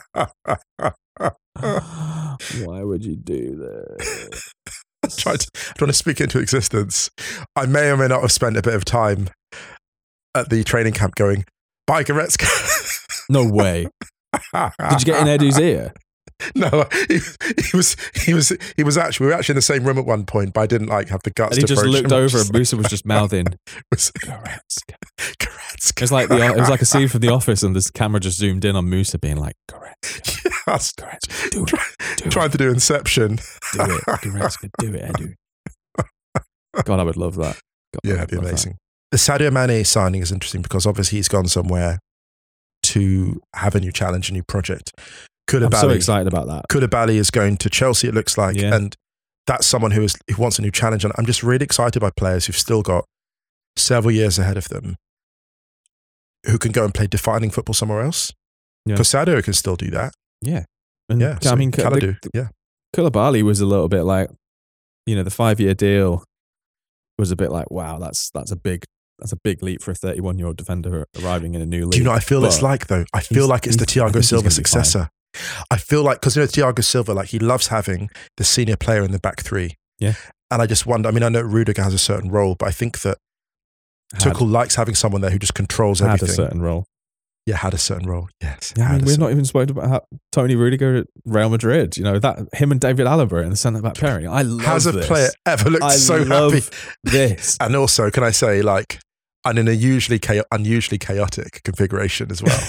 D: Why would you do that?
C: I'm trying to, I'm trying to speak into existence. I may or may not have spent a bit of time at the training camp going, bye Goretzka.
D: No way. Did you get in Edu's ear?
C: No, he, he was he was he was actually we were actually in the same room at one point, but I didn't like have the guts.
D: And he
C: to
D: just
C: approach
D: looked
C: him.
D: over, and Musa was just mouthing
C: was,
D: Goretzka.
C: Goretzka.
D: It was like the it was like a scene from The Office, and this camera just zoomed in on Musa being like Goretzka.
C: Yes.
D: Goretzka, do it,
C: Try,
D: do
C: trying
D: it.
C: to do Inception.
D: Do it, Goretzka, do it, Edu. God, I would love that. God,
C: Yeah, it'd be amazing. That. The Sadio Mane signing is interesting because obviously he's gone somewhere to have a new challenge, a new project. Koulibaly,
D: I'm so excited about that.
C: Koulibaly is going to Chelsea, it looks like,
D: Yeah.
C: and that's someone who is who wants a new challenge. And I'm just really excited by players who've still got several years ahead of them, who can go and play defining football somewhere else.
D: Yeah.
C: Because Sadio can still do that.
D: Yeah, and
C: Yeah,
D: I
C: so
D: mean,
C: Kalidou,
D: the,
C: yeah.
D: Koulibaly was a little bit like, you know, the five-year deal was a bit like, wow, that's that's a big that's a big leap for a thirty-one-year-old defender arriving in a new league.
C: Do you know what I feel
D: But
C: it's like though? I feel like it's the
D: he's- I think
C: Thiago
D: he's
C: Silva
D: gonna be
C: successor. I feel like, because you know, Thiago Silva, like he loves having the senior player in the back three.
D: Yeah.
C: And I just wonder, I mean, I know Rudiger has a certain role, but I think that
D: Had-
C: Tuchel likes having someone there who just controls
D: had
C: everything.
D: a certain role.
C: Yeah, had a certain role. Yes.
D: Yeah, I
C: had
D: mean,
C: a
D: we've
C: certain-
D: not even spoken about how Tony Rudiger at Real Madrid. You know that him and David Alaba in the centre back pairing. I love
C: Has a
D: this.
C: player ever looked
D: I
C: so
D: love
C: happy?
D: this.
C: And also, can I say, like, and in a usually cha- unusually chaotic configuration as well.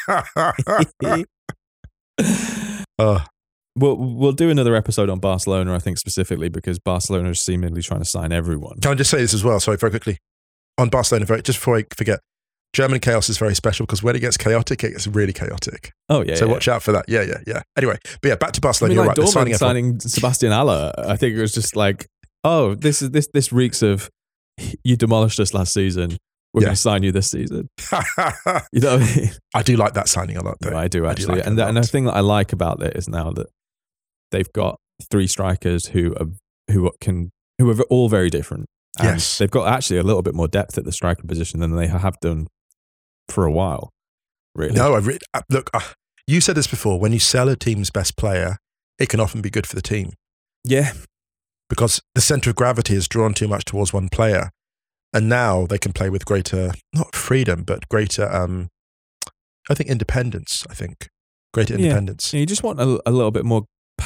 C: uh,
D: We'll we'll do another episode on Barcelona, I think, specifically because Barcelona is seemingly trying to sign everyone.
C: Can I just say this as well? Sorry, very quickly. On Barcelona, very, just before I forget, German chaos is very special because when it gets chaotic, it gets really chaotic.
D: Oh yeah.
C: so
D: yeah.
C: watch out for that. Yeah, yeah, yeah. Anyway, but yeah, back to
D: I
C: Barcelona.
D: mean,
C: You're
D: like
C: right. They're signing
D: Dortmund
C: everyone.
D: signing Sebastian Haller. I think it was just like, oh, this is this this reeks of you demolished us last season. We're
C: Yeah.
D: going to sign you this season. You know what I mean?
C: I do like that signing a lot, though.
D: No, I do actually,
C: like it
D: and
C: a
D: the, and the
C: lot.
D: thing that I like about it is now that they've got three strikers who are who can who are all very different. And
C: Yes.
D: they've got actually a little bit more depth at the striker position than they have done for a while. Really,
C: No, I re- uh, look. Uh, you said this before. When you sell a team's best player, it can often be good for the team
D: yeah,
C: because the center of gravity is drawn too much towards one player, and now they can play with greater, not freedom, but greater. Um, I think independence. I think greater
D: Yeah.
C: independence.
D: you just want a, a little bit more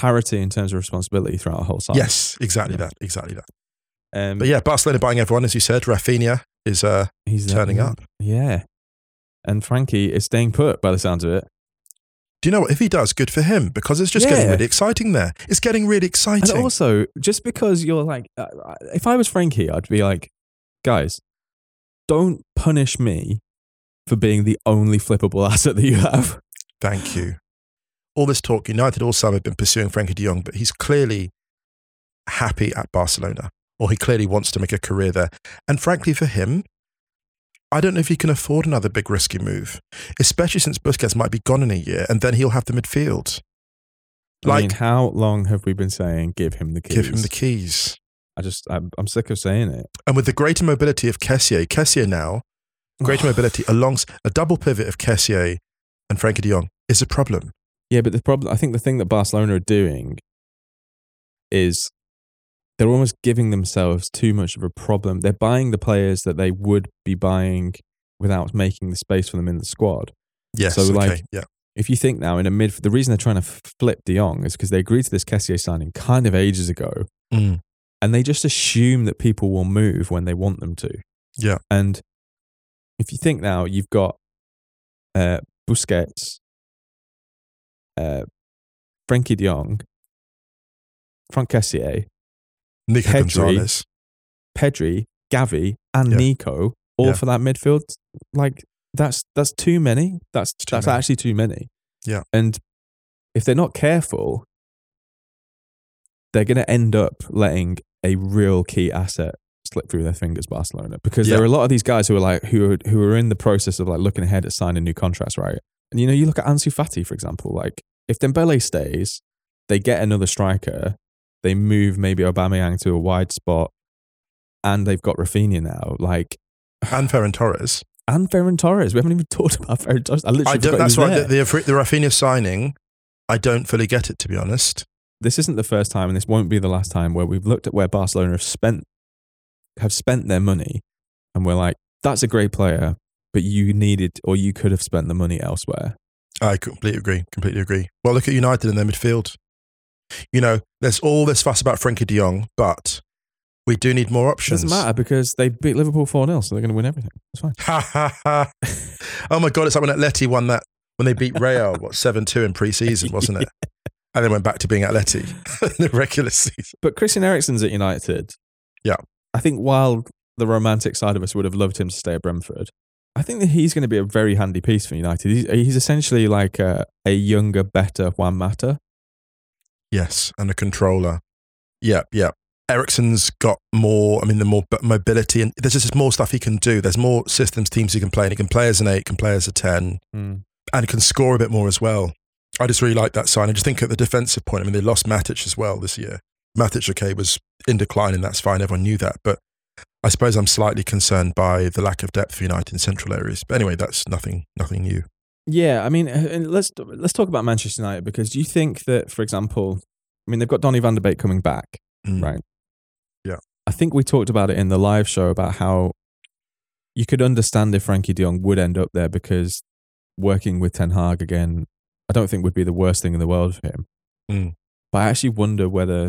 D: parity in terms of responsibility throughout the whole side.
C: Yes, exactly
D: Yeah.
C: that, exactly that.
D: Um,
C: But yeah, Barcelona buying everyone, as you said. Rafinha is uh,
D: he's
C: turning
D: uh,
C: up.
D: Yeah. And Frankie is staying put by the sounds of it.
C: Do you know what? If he does, good for him, because it's just getting
D: Yeah.
C: really exciting there. It's getting really exciting.
D: And also, just because you're like, uh, if I was Frankie, I'd be like, guys, don't punish me for being the only flippable asset that you have.
C: Thank you. All this talk, United all summer have been pursuing Frankie de Jong, but he's clearly happy at Barcelona, or he clearly wants to make a career there. And frankly, for him, I don't know if he can afford another big risky move, especially since Busquets might be gone in a year, and then he'll have the midfield.
D: I
C: Like,
D: mean, how long have we been saying, give him the keys?
C: give him the keys.
D: I just, I'm, I'm sick of saying it.
C: And with the greater mobility of Kessié, Kessié now, greater mobility along a double pivot of Kessié and Frankie de Jong is a problem.
D: Yeah, but the problem, I think the thing that Barcelona are doing is they're almost giving themselves too much of a problem. They're buying the players that they would be buying without making the space for them in the squad.
C: Yes,
D: So,
C: okay,
D: like,
C: yeah.
D: If you think now in a mid, the reason they're trying to flip De Jong is because they agreed to this Kessié signing kind of ages ago,
C: Mm.
D: and they just assume that people will move when they want them to.
C: Yeah.
D: And if you think now, you've got uh, Busquets, uh, Frankie De Jong, Franck Kessié,
C: Nico
D: Pedri.
C: Gonzalez.
D: Pedri, Gavi, and
C: Yeah.
D: Nico all
C: Yeah.
D: for that midfield. Like that's that's too many. That's
C: too
D: that's
C: many.
D: actually too many.
C: Yeah.
D: And if they're not careful, they're going to end up letting a real key asset slip through their fingers, Barcelona, because
C: Yeah.
D: there are a lot of these guys who are like who are, who are in the process of like looking ahead at signing new contracts, right? And you know, you look at Ansu Fati, for example. Like if Dembele stays, they get another striker. They move maybe Aubameyang to a wide spot, and they've got Rafinha now. Like
C: And Ferran Torres.
D: and Ferran Torres. We haven't even talked about Ferran Torres. I literally
C: I don't,
D: forgot
C: that's
D: he was
C: right.
D: there.
C: The, the, the Rafinha signing, I don't fully get it, to be honest.
D: This isn't the first time, and this won't be the last time where we've looked at where Barcelona have spent have spent their money, and we're like, "That's a great player, but you needed or you could have spent the money elsewhere."
C: I completely agree. Completely agree. Well, look at United in their midfield. You know, there's all this fuss about Frankie de Jong, but we do need more
D: It
C: options.
D: doesn't matter because they beat Liverpool four nil, so they're going to win everything. It's fine.
C: Ha ha ha. Oh my God, it's like when Atleti won that, when they beat Real, what, seven two in pre-season, wasn't it? And then went back to being Atleti in the regular season.
D: But Christian Eriksen's at United.
C: Yeah.
D: I think while the romantic side of us would have loved him to stay at Brentford, I think that he's going to be a very handy piece for United. He's, he's essentially like a, a younger, better Juan Mata.
C: Yes, and a controller. Yeah, yeah. Eriksen's got more, I mean, the more b- mobility, and there's just more stuff he can do. There's more systems, teams he can play, and he can play as an eight, can play as a ten,
D: Mm.
C: and can score a bit more as well. I just really like that sign. I just think at the defensive point, I mean, they lost Matic as well this year. Matic, okay, was in decline, and that's fine. Everyone knew that. But I suppose I'm slightly concerned by the lack of depth for United in central areas. But anyway, that's nothing nothing new.
D: Yeah, I mean, uh, let's let's talk about Manchester United, because do you think that, for example, I mean, they've got Donny van de Beek coming back,
C: Mm.
D: right?
C: Yeah.
D: I think we talked about it in the live show about how you could understand if Frankie de Jong would end up there, because working with Ten Hag again, I don't think would be the worst thing in the world for him.
C: Mm.
D: But I actually wonder whether,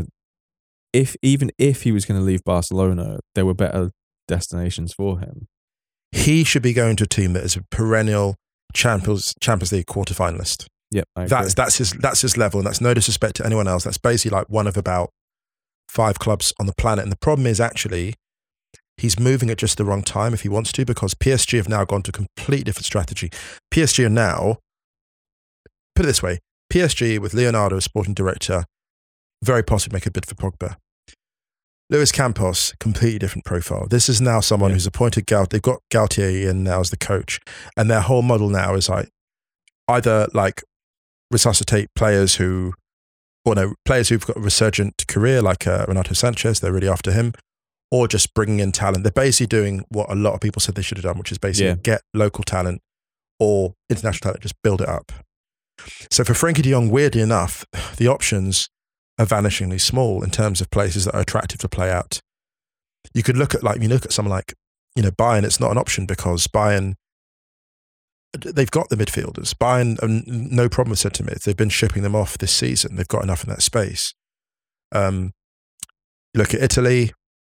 D: if even if he was going to leave Barcelona, there were better destinations for him.
C: He should be going to a team that is a perennial Champions Champions League quarterfinalist.
D: Yep, I agree.
C: That's that's his that's his level, and that's no disrespect to anyone else. That's basically like one of about five clubs on the planet. And the problem is actually he's moving at just the wrong time if he wants to, because P S G have now gone to a completely different strategy. P S G are now, put it this way, P S G with Leonardo as sporting director, very possibly make a bid for Pogba. Luis Campos, completely different profile. This is now someone
D: Yeah.
C: who's appointed Gaut. They've got Gautier in now as the coach, and their whole model now is like either like resuscitate players who, or no, players who've got a resurgent career like uh, Renato Sanchez. They're really after him, or just bringing in talent. They're basically doing what a lot of people said they should have done, which is basically
D: Yeah.
C: get local talent or international talent, just build it up. So for Frankie de Jong, weirdly enough, the options are vanishingly small in terms of places that are attractive to play at. You could look at like, you look at someone like, you know, Bayern, it's not an option because Bayern, they've got the midfielders. Bayern, um, no problem with centre mids. They've been shipping them off this season. They've got enough in that space. Um, you look at Italy,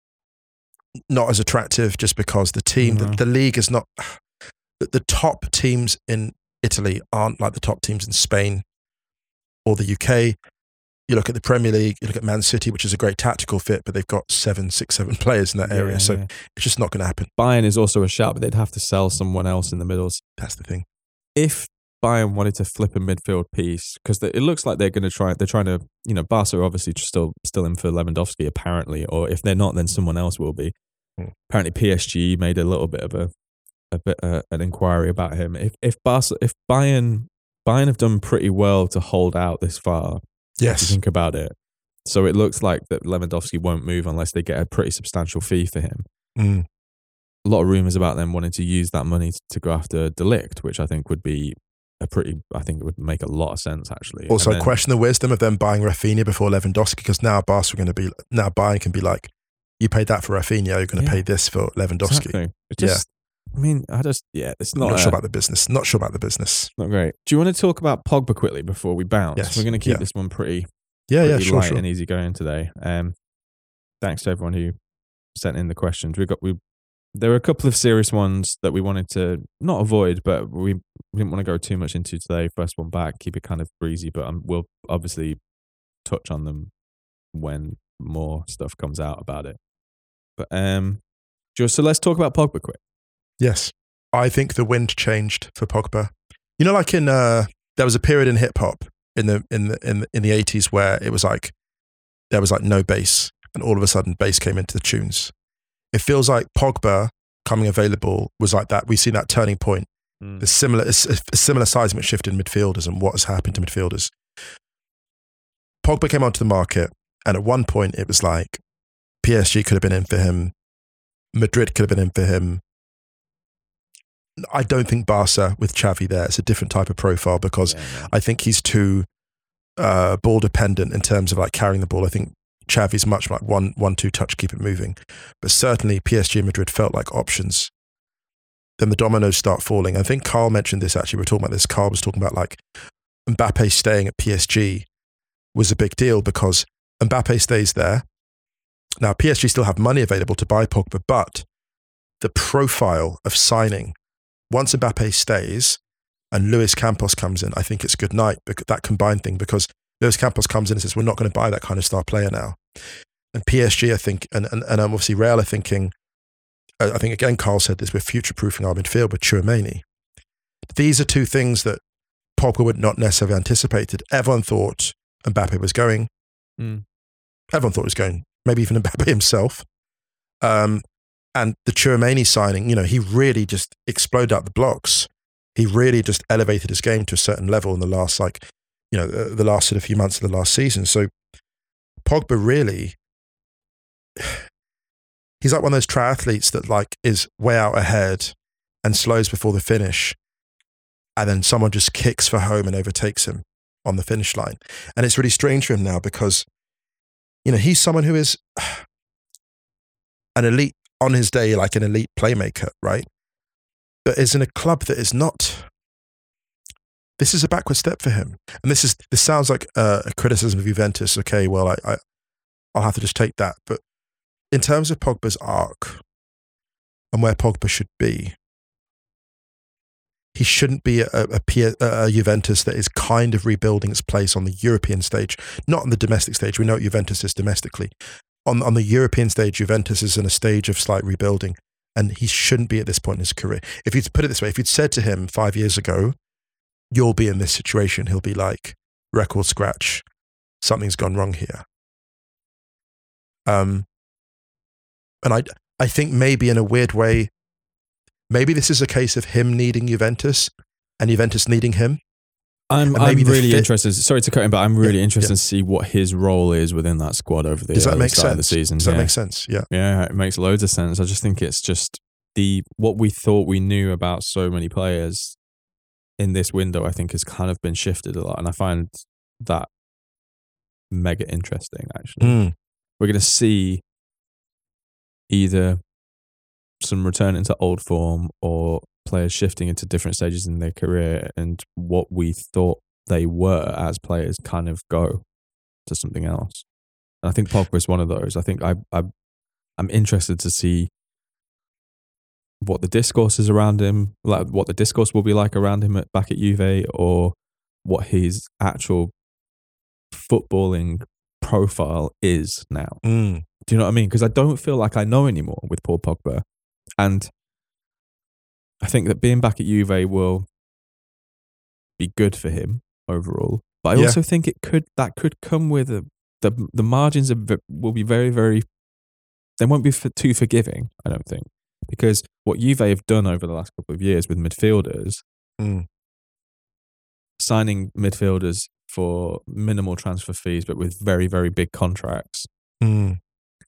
C: not as attractive just because the team,
D: No.
C: the, the league is not, the, the top teams in Italy aren't like the top teams in Spain or the U K. You look at the Premier League, you look at Man City, which is a great tactical fit, but they've got seven, six, seven players in that
D: Yeah,
C: area. So
D: yeah.
C: it's just not going to happen.
D: Bayern is also a shout, but they'd have to sell someone else in the middle.
C: That's the thing.
D: If Bayern wanted to flip a midfield piece, because it looks like they're going to try, they're trying to, you know, Barca are obviously still still in for Lewandowski apparently, or if they're not, then someone else will be.
C: Hmm.
D: Apparently, P S G made a little bit of a a bit uh, an inquiry about him. If if Barca, if Bayern Bayern have done pretty well to hold out this far, if you
C: Yes.
D: think about it. So it looks like that Lewandowski won't move unless they get a pretty substantial fee for him.
C: Mm.
D: A lot of rumours about them wanting to use that money to go after De Ligt, which I think would be a pretty, I think it would make a lot of sense actually.
C: Also,
D: And then-
C: question the wisdom of them buying Rafinha before Lewandowski, because now Barca are going to be, now Bayern can be like, you paid that for Rafinha, you're going to
D: Yeah.
C: pay this for Lewandowski.
D: Exactly. It just, I mean, I just, yeah, it's not,
C: Not,
D: uh,
C: sure about the business. Not sure about the business.
D: not great. Do you want to talk about Pogba quickly before we bounce?
C: Yes.
D: We're going to keep
C: Yeah.
D: this one pretty,
C: Yeah, yeah,
D: pretty
C: sure,
D: light
C: sure.
D: and easy going today. Um, thanks to everyone who sent in the questions. We got we there were a couple of serious ones that we wanted to not avoid, but we, we didn't want to go too much into today. First one back, keep it kind of breezy, but um, we'll obviously touch on them when more stuff comes out about it. But um, just so let's talk about Pogba quick.
C: Yes. I think the wind changed for Pogba. You know, like in, uh, there was a period in hip hop in the, in the, in the, in the eighties where it was like, there was like no bass and all of a sudden bass came into the tunes. It feels like Pogba coming available was like that. We've seen that turning point.
D: Mm.
C: The similar, a, a similar seismic shift in midfielders and what has happened to midfielders. Pogba came onto the market and at one point it was like P S G could have been in for him. Madrid could have been in for him. I don't think Barca with Xavi there, it's a different type of profile because
D: Yeah, no.
C: I think he's too uh, ball dependent in terms of like carrying the ball. I think Xavi's much like one, one, two touch, keep it moving. But certainly P S G and Madrid felt like options. Then the dominoes start falling. I think Carl mentioned this actually. We were talking about this. Carl was talking about like Mbappe staying at P S G was a big deal because Mbappe stays there. Now P S G still have money available to buy Pogba, but the profile of signing, once Mbappe stays and Luis Campos comes in, I think it's good night, because that combined thing, because Luis Campos comes in and says, we're not going to buy that kind of star player now. And P S G, I think, and, and, and obviously Real are thinking, I think again, Carl said this, we're future-proofing our midfield with Tchouameni. These are two things that Pogba would not necessarily anticipated. Everyone thought Mbappe was going.
D: Mm.
C: Everyone thought he was going, maybe even Mbappe himself. Um, and the Tchouameni signing, you know, he really just exploded out the blocks. He really just elevated his game to a certain level in the last, like, you know, the, the last sort of few months of the last season. So Pogba really, he's like one of those triathletes that like is way out ahead and slows before the finish. And then someone just kicks for home and overtakes him on the finish line. And it's really strange for him now because, you know, he's someone who is an elite on his day, like an elite playmaker, right? But is in a club that is not, this is a backward step for him. And this is, this sounds like a, a criticism of Juventus. Okay, well, I, I, I'll have to just take that. But in terms of Pogba's arc and where Pogba should be, he shouldn't be a, a, a, a Juventus that is kind of rebuilding its place on the European stage, not on the domestic stage. We know what Juventus is domestically. On, on the European stage, Juventus is in a stage of slight rebuilding, and he shouldn't be at this point in his career. If you'd put it this way, if you'd said to him five years ago, you'll be in this situation, he'll be like, record scratch, something's gone wrong here. Um, and I, I think maybe in a weird way, maybe this is a case of him needing Juventus and Juventus needing him.
D: I'm,
C: And
D: I'm
C: maybe the
D: really
C: fit-
D: interested. Sorry to cut in, but I'm really
C: Yeah,
D: interested
C: yeah.
D: to see what his role is within that squad over the,
C: Does
D: uh,
C: that
D: the
C: make
D: start of the
C: sense?
D: season.
C: Does that
D: yeah.
C: make sense? Yeah.
D: Yeah, it makes loads of sense. I just think it's just the what we thought we knew about so many players in this window, I think has kind of been shifted a lot. And I find that mega interesting, actually.
C: Mm.
D: We're going to see either some return into old form or players shifting into different stages in their career, and what we thought they were as players kind of go to something else. And I think Pogba is one of those. I think I, I, I'm interested to see what the discourse is around him, like what the discourse will be like around him at, back at Juve, or what his actual footballing profile is now.
C: Mm.
D: Do you know what I mean? Because I don't feel like I know anymore with Paul Pogba. And I think that being back at Juve will be good for him overall. But I
C: Yeah.
D: also think it could that could come with a, the the margins of, will be very, very, they won't be for, too forgiving, I don't think. Because what Juve have done over the last couple of years with midfielders,
C: Mm.
D: signing midfielders for minimal transfer fees, but with very, very big contracts.
C: Mm.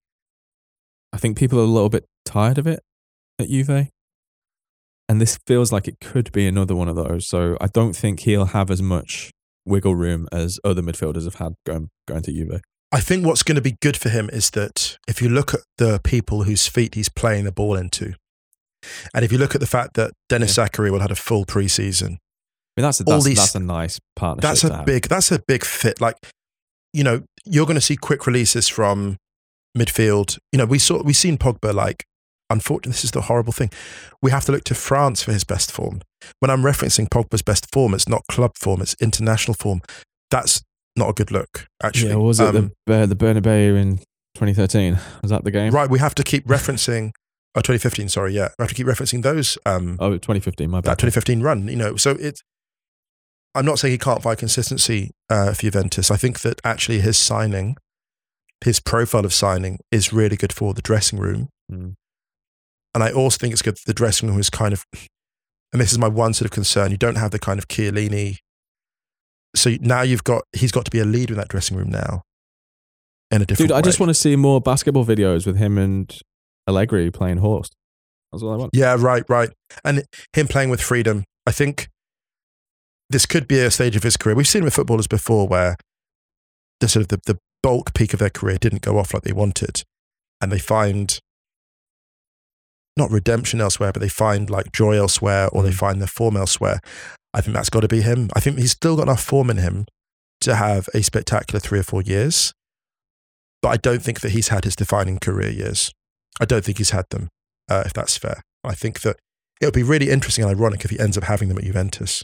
D: I think people are a little bit tired of it at Juve. And this feels like it could be another one of those. So I don't think he'll have as much wiggle room as other midfielders have had going, going to Juve.
C: I think what's going to be good for him is that if you look at the people whose feet he's playing the ball into, and if you look at the fact that Dennis
D: Yeah.
C: Zachary will have a full preseason,
D: I mean, that's a,
C: All
D: that's,
C: these-
D: that's a nice partnership.
C: that's
D: to
C: a
D: have.
C: big that's a big fit. Like, you know, you're going to see quick releases from midfield. You know, we saw we've seen Pogba, like, unfortunately, this is the horrible thing. We have to look to France for his best form. When I'm referencing Pogba's best form, it's not club form, it's international form. That's not a good look, actually.
D: Yeah, what was it
C: Um,
D: the uh, the Bernabeu in twenty thirteen? Was that the game?
C: Right, we have to keep referencing, oh, twenty fifteen, sorry, yeah. We have to keep referencing those, um,
D: Oh, twenty fifteen, my bad.
C: that twenty fifteen run, you know. So it's, I'm not saying he can't find consistency uh, for Juventus. I think that actually his signing, his profile of signing is really good for the dressing room.
D: Mm.
C: And I also think it's good that the dressing room is kind of, and this is my one sort of concern, you don't have the kind of Chiellini. So now you've got, he's got to be a leader in that dressing room now in a different
D: Dude, I
C: way.
D: just want to see more basketball videos with him and Allegri playing Horst. That's all I want.
C: Yeah, right, right. And him playing with freedom. I think this could be a stage of his career. We've seen with footballers before where the sort of the, the bulk peak of their career didn't go off like they wanted. And they find not redemption elsewhere, but they find like joy elsewhere, or they find their form elsewhere. I think that's got to be him. I think he's still got enough form in him to have a spectacular three or four years. But I don't think that he's had his defining career years. I don't think he's had them, uh, if that's fair. I think that it would be really interesting and ironic if he ends up having them at Juventus,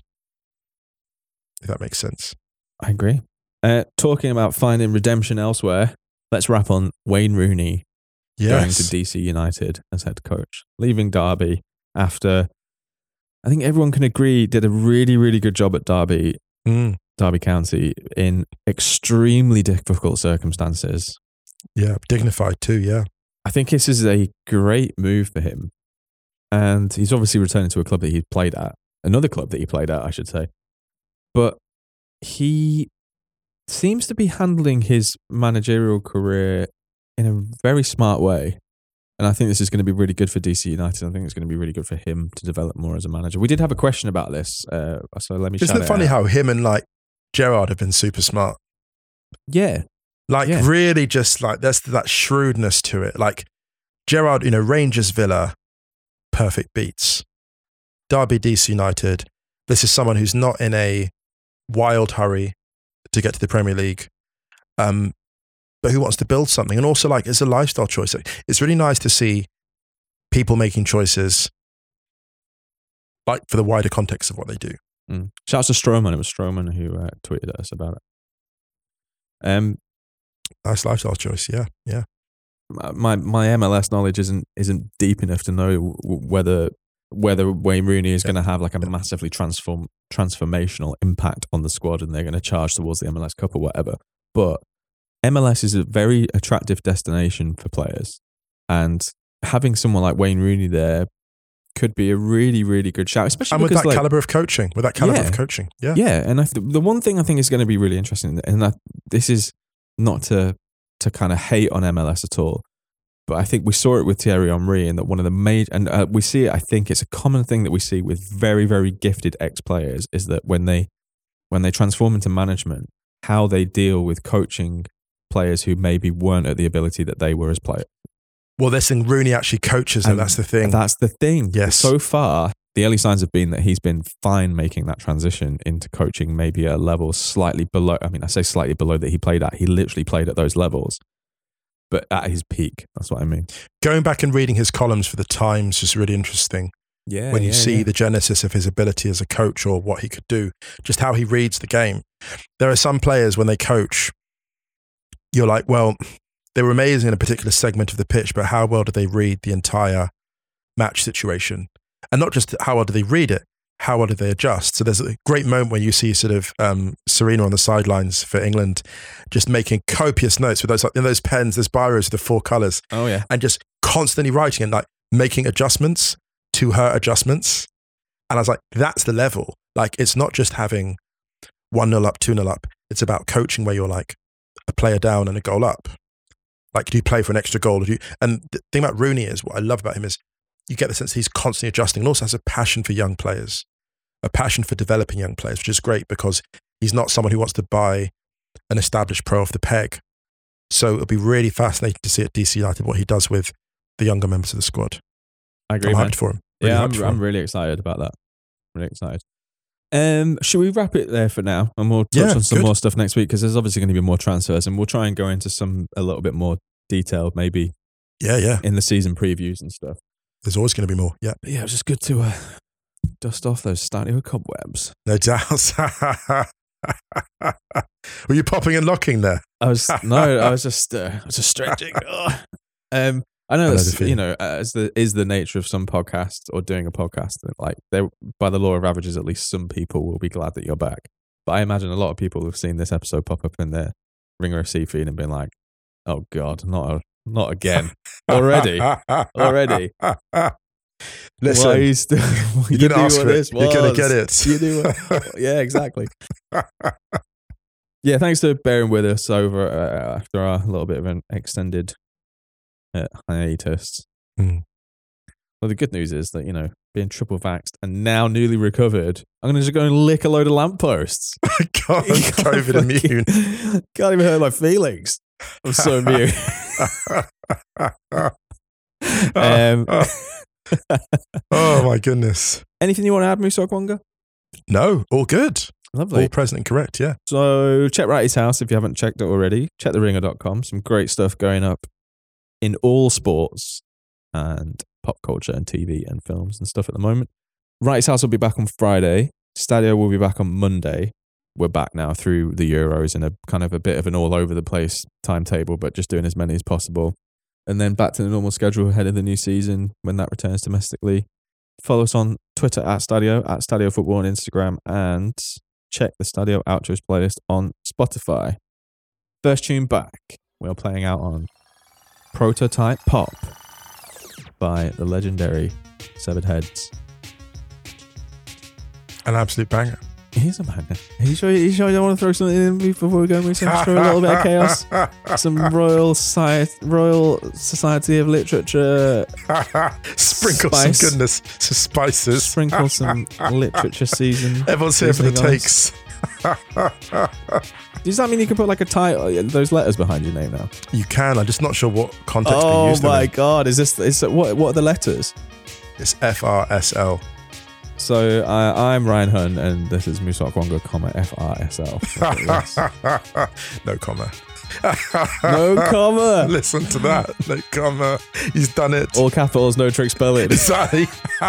C: if that makes sense.
D: I agree. Uh, talking about finding redemption elsewhere, let's wrap on Wayne Rooney going to
C: Yes.
D: D C United as head coach, leaving Derby after, I think everyone can agree, did a really, really good job at Derby,
C: Mm,
D: Derby County in extremely difficult circumstances.
C: yeah, dignified too, yeah.
D: I think this is a great move for him. And he's obviously returning to a club that he played at, another club that he played at, I should say. But he seems to be handling his managerial career in a very smart way. And I think this is going to be really good for D C United. I think it's going to be really good for him to develop more as a manager. We did have a question about this, uh, so let me
C: Isn't
D: shout
C: it funny
D: out.
C: how him and like Gerrard have been super smart?
D: Yeah,
C: Like
D: Yeah.
C: really just like there's that shrewdness to it. Like Gerrard, you know, Rangers, Villa, perfect beats. Derby, D C United. This is someone who's not in a wild hurry to get to the Premier League, um, but who wants to build something. And also like it's a lifestyle choice. It's really nice to see people making choices like for the wider context of what they do.
D: Mm. Shouts to Stroman. It was Stroman who uh, tweeted at us about it. Um,
C: Nice lifestyle choice. Yeah. Yeah.
D: my my M L S knowledge isn't isn't deep enough to know w- whether whether Wayne Rooney is going to have like a massively transform transformational impact on the squad, and they're going to charge towards the M L S Cup or whatever. But M L S is a very attractive destination for players, and having someone like Wayne Rooney there could be a really really good shout, especially
C: And with
D: because
C: that
D: like,
C: caliber of coaching, with that caliber
D: Yeah.
C: of coaching. Yeah.
D: yeah, and I th- the one thing I think is going to be really interesting, and I, this is not to to kind of hate on M L S at all, but I think we saw it with Thierry Henry, and that one of the major, and uh, we see it. I think it's a common thing that we see with very very gifted ex players is that when they when they transform into management, how they deal with coaching players who maybe weren't at the ability that they were as players.
C: Well, this thing, Rooney actually coaches them.
D: And
C: That's the thing.
D: That's the thing.
C: Yes.
D: So far, the early signs have been that he's been fine making that transition into coaching maybe a level slightly below. I mean, I say slightly below that he played at. He literally played at those levels, but at his peak. That's what I mean.
C: Going back and reading his columns for the Times is really interesting.
D: Yeah.
C: When you
D: yeah,
C: see
D: yeah.
C: the genesis of his ability as a coach or what he could do, just how he reads the game. There are some players when they coach, you're like, well, they were amazing in a particular segment of the pitch, but how well do they read the entire match situation? And not just how well do they read it, how well do they adjust? So there's a great moment when you see sort of um, Serena on the sidelines for England, just making copious notes with those, like, in those pens, those biros with the four colours.
D: Oh yeah.
C: And just constantly writing and like making adjustments to her adjustments. And I was like, that's the level. Like, it's not just having one nil up, two nil up. It's about coaching where you're like a player down and a goal up. Like, do you play for an extra goal? Or do you, and the thing about Rooney is, what I love about him is you get the sense he's constantly adjusting and also has a passion for young players, a passion for developing young players, which is great because he's not someone who wants to buy an established pro off the peg. So it'll be really fascinating to see at D C United what he does with the younger members of the squad.
D: I agree,
C: I'm
D: man.
C: hyped for him. Really
D: yeah, I'm,
C: hyped for
D: I'm
C: him.
D: really excited about that. Really excited. Um, should we wrap it there for now? And we'll touch
C: Yeah,
D: on some
C: good.
D: more stuff next week because there's obviously going to be more transfers and we'll try and go into some a little bit more detail maybe
C: Yeah, yeah.
D: in the season previews and stuff.
C: There's always going to be more. Yeah,
D: But yeah, it was just good to uh, dust off those Stadio cobwebs.
C: no doubt. Were you popping and locking there?
D: I was no, I was just uh, I was just stretching. Ugh. um, I know
C: I know
D: that's
C: the feeling.
D: you know as the is the nature of some podcasts or doing a podcast. Like they, by the law of averages, at least some people will be glad that you're back. But I imagine a lot of people have seen this episode pop up in their Ringer F C feed and been like, "Oh God, not a, not again already, already."
C: Listen,
D: Why are you, still,
C: you
D: you
C: didn't
D: knew
C: ask
D: what
C: for it.
D: this
C: You're going to
D: was.
C: get it.
D: You knew what, yeah, exactly. Yeah, thanks for bearing with us over uh, after our little bit of an extended uh, hiatus.
C: Mm.
D: Well, the good news is that, you know, being triple vaxxed and now newly recovered, I'm going to just go and lick a load of lampposts.
C: God, I'm COVID immune.
D: Can't even hurt my feelings. I'm so immune. um,
C: Oh my goodness.
D: anything you want to add, Musa Okwonga?
C: No, all good.
D: Lovely.
C: All present and correct, yeah.
D: So check Ratty's house if you haven't checked it already. Check the ringer dot com. Some great stuff going up in all sports and pop culture and T V and films and stuff at the moment. Ratty's house will be back on Friday. Stadio will be back on Monday. We're back now through the Euros in a kind of a bit of an all over the place timetable, but just doing as many as possible. And then back to the normal schedule ahead of the new season when that returns domestically. Follow us on Twitter at Stadio, at Stadio Football on Instagram, and check the Stadio Outros playlist on Spotify. First tune back, we're playing out on Prototype Pop by the legendary Severed Heads.
C: An absolute banger.
D: He's a banger. Are you sure, are you sure you don't want to throw something in before we go and throw a little bit of chaos? Some Royal Society, Royal Society of Literature.
C: Sprinkle
D: Spice.
C: some goodness, some spices.
D: Sprinkle some literature season.
C: Everyone's here for the
D: seasoning on.
C: takes.
D: Does that mean you can put like a title, those letters behind your name now?
C: You can. I'm just not sure what context they
D: Oh
C: use them
D: my
C: in.
D: god! Is this? Is what? What are the letters?
C: It's F R S L.
D: So I, I'm Ryan Hunn, and this is Musa Okwonga, comma F R S L.
C: No comma.
D: No comma.
C: Listen to that. No comma. He's done it.
D: All capitals, no trick spelling.
C: Exactly.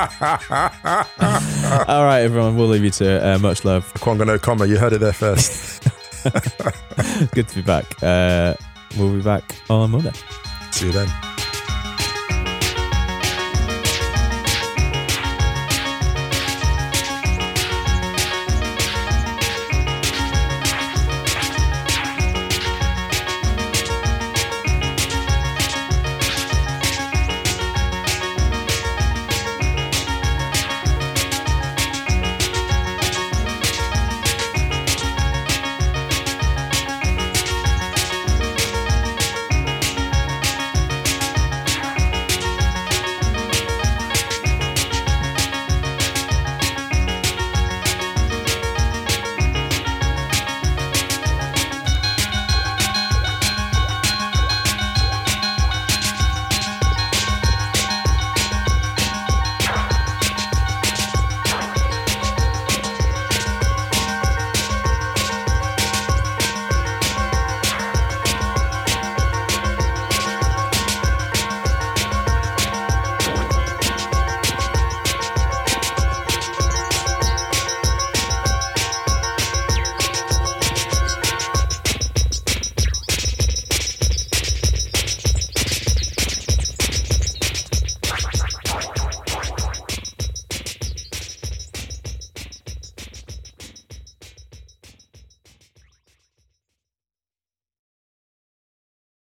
D: All right, everyone, we'll leave you to it. Uh, much love.
C: Okwonga, no comma. You heard it there first.
D: Good to be back. Uh, we'll be back on Monday.
C: See you then.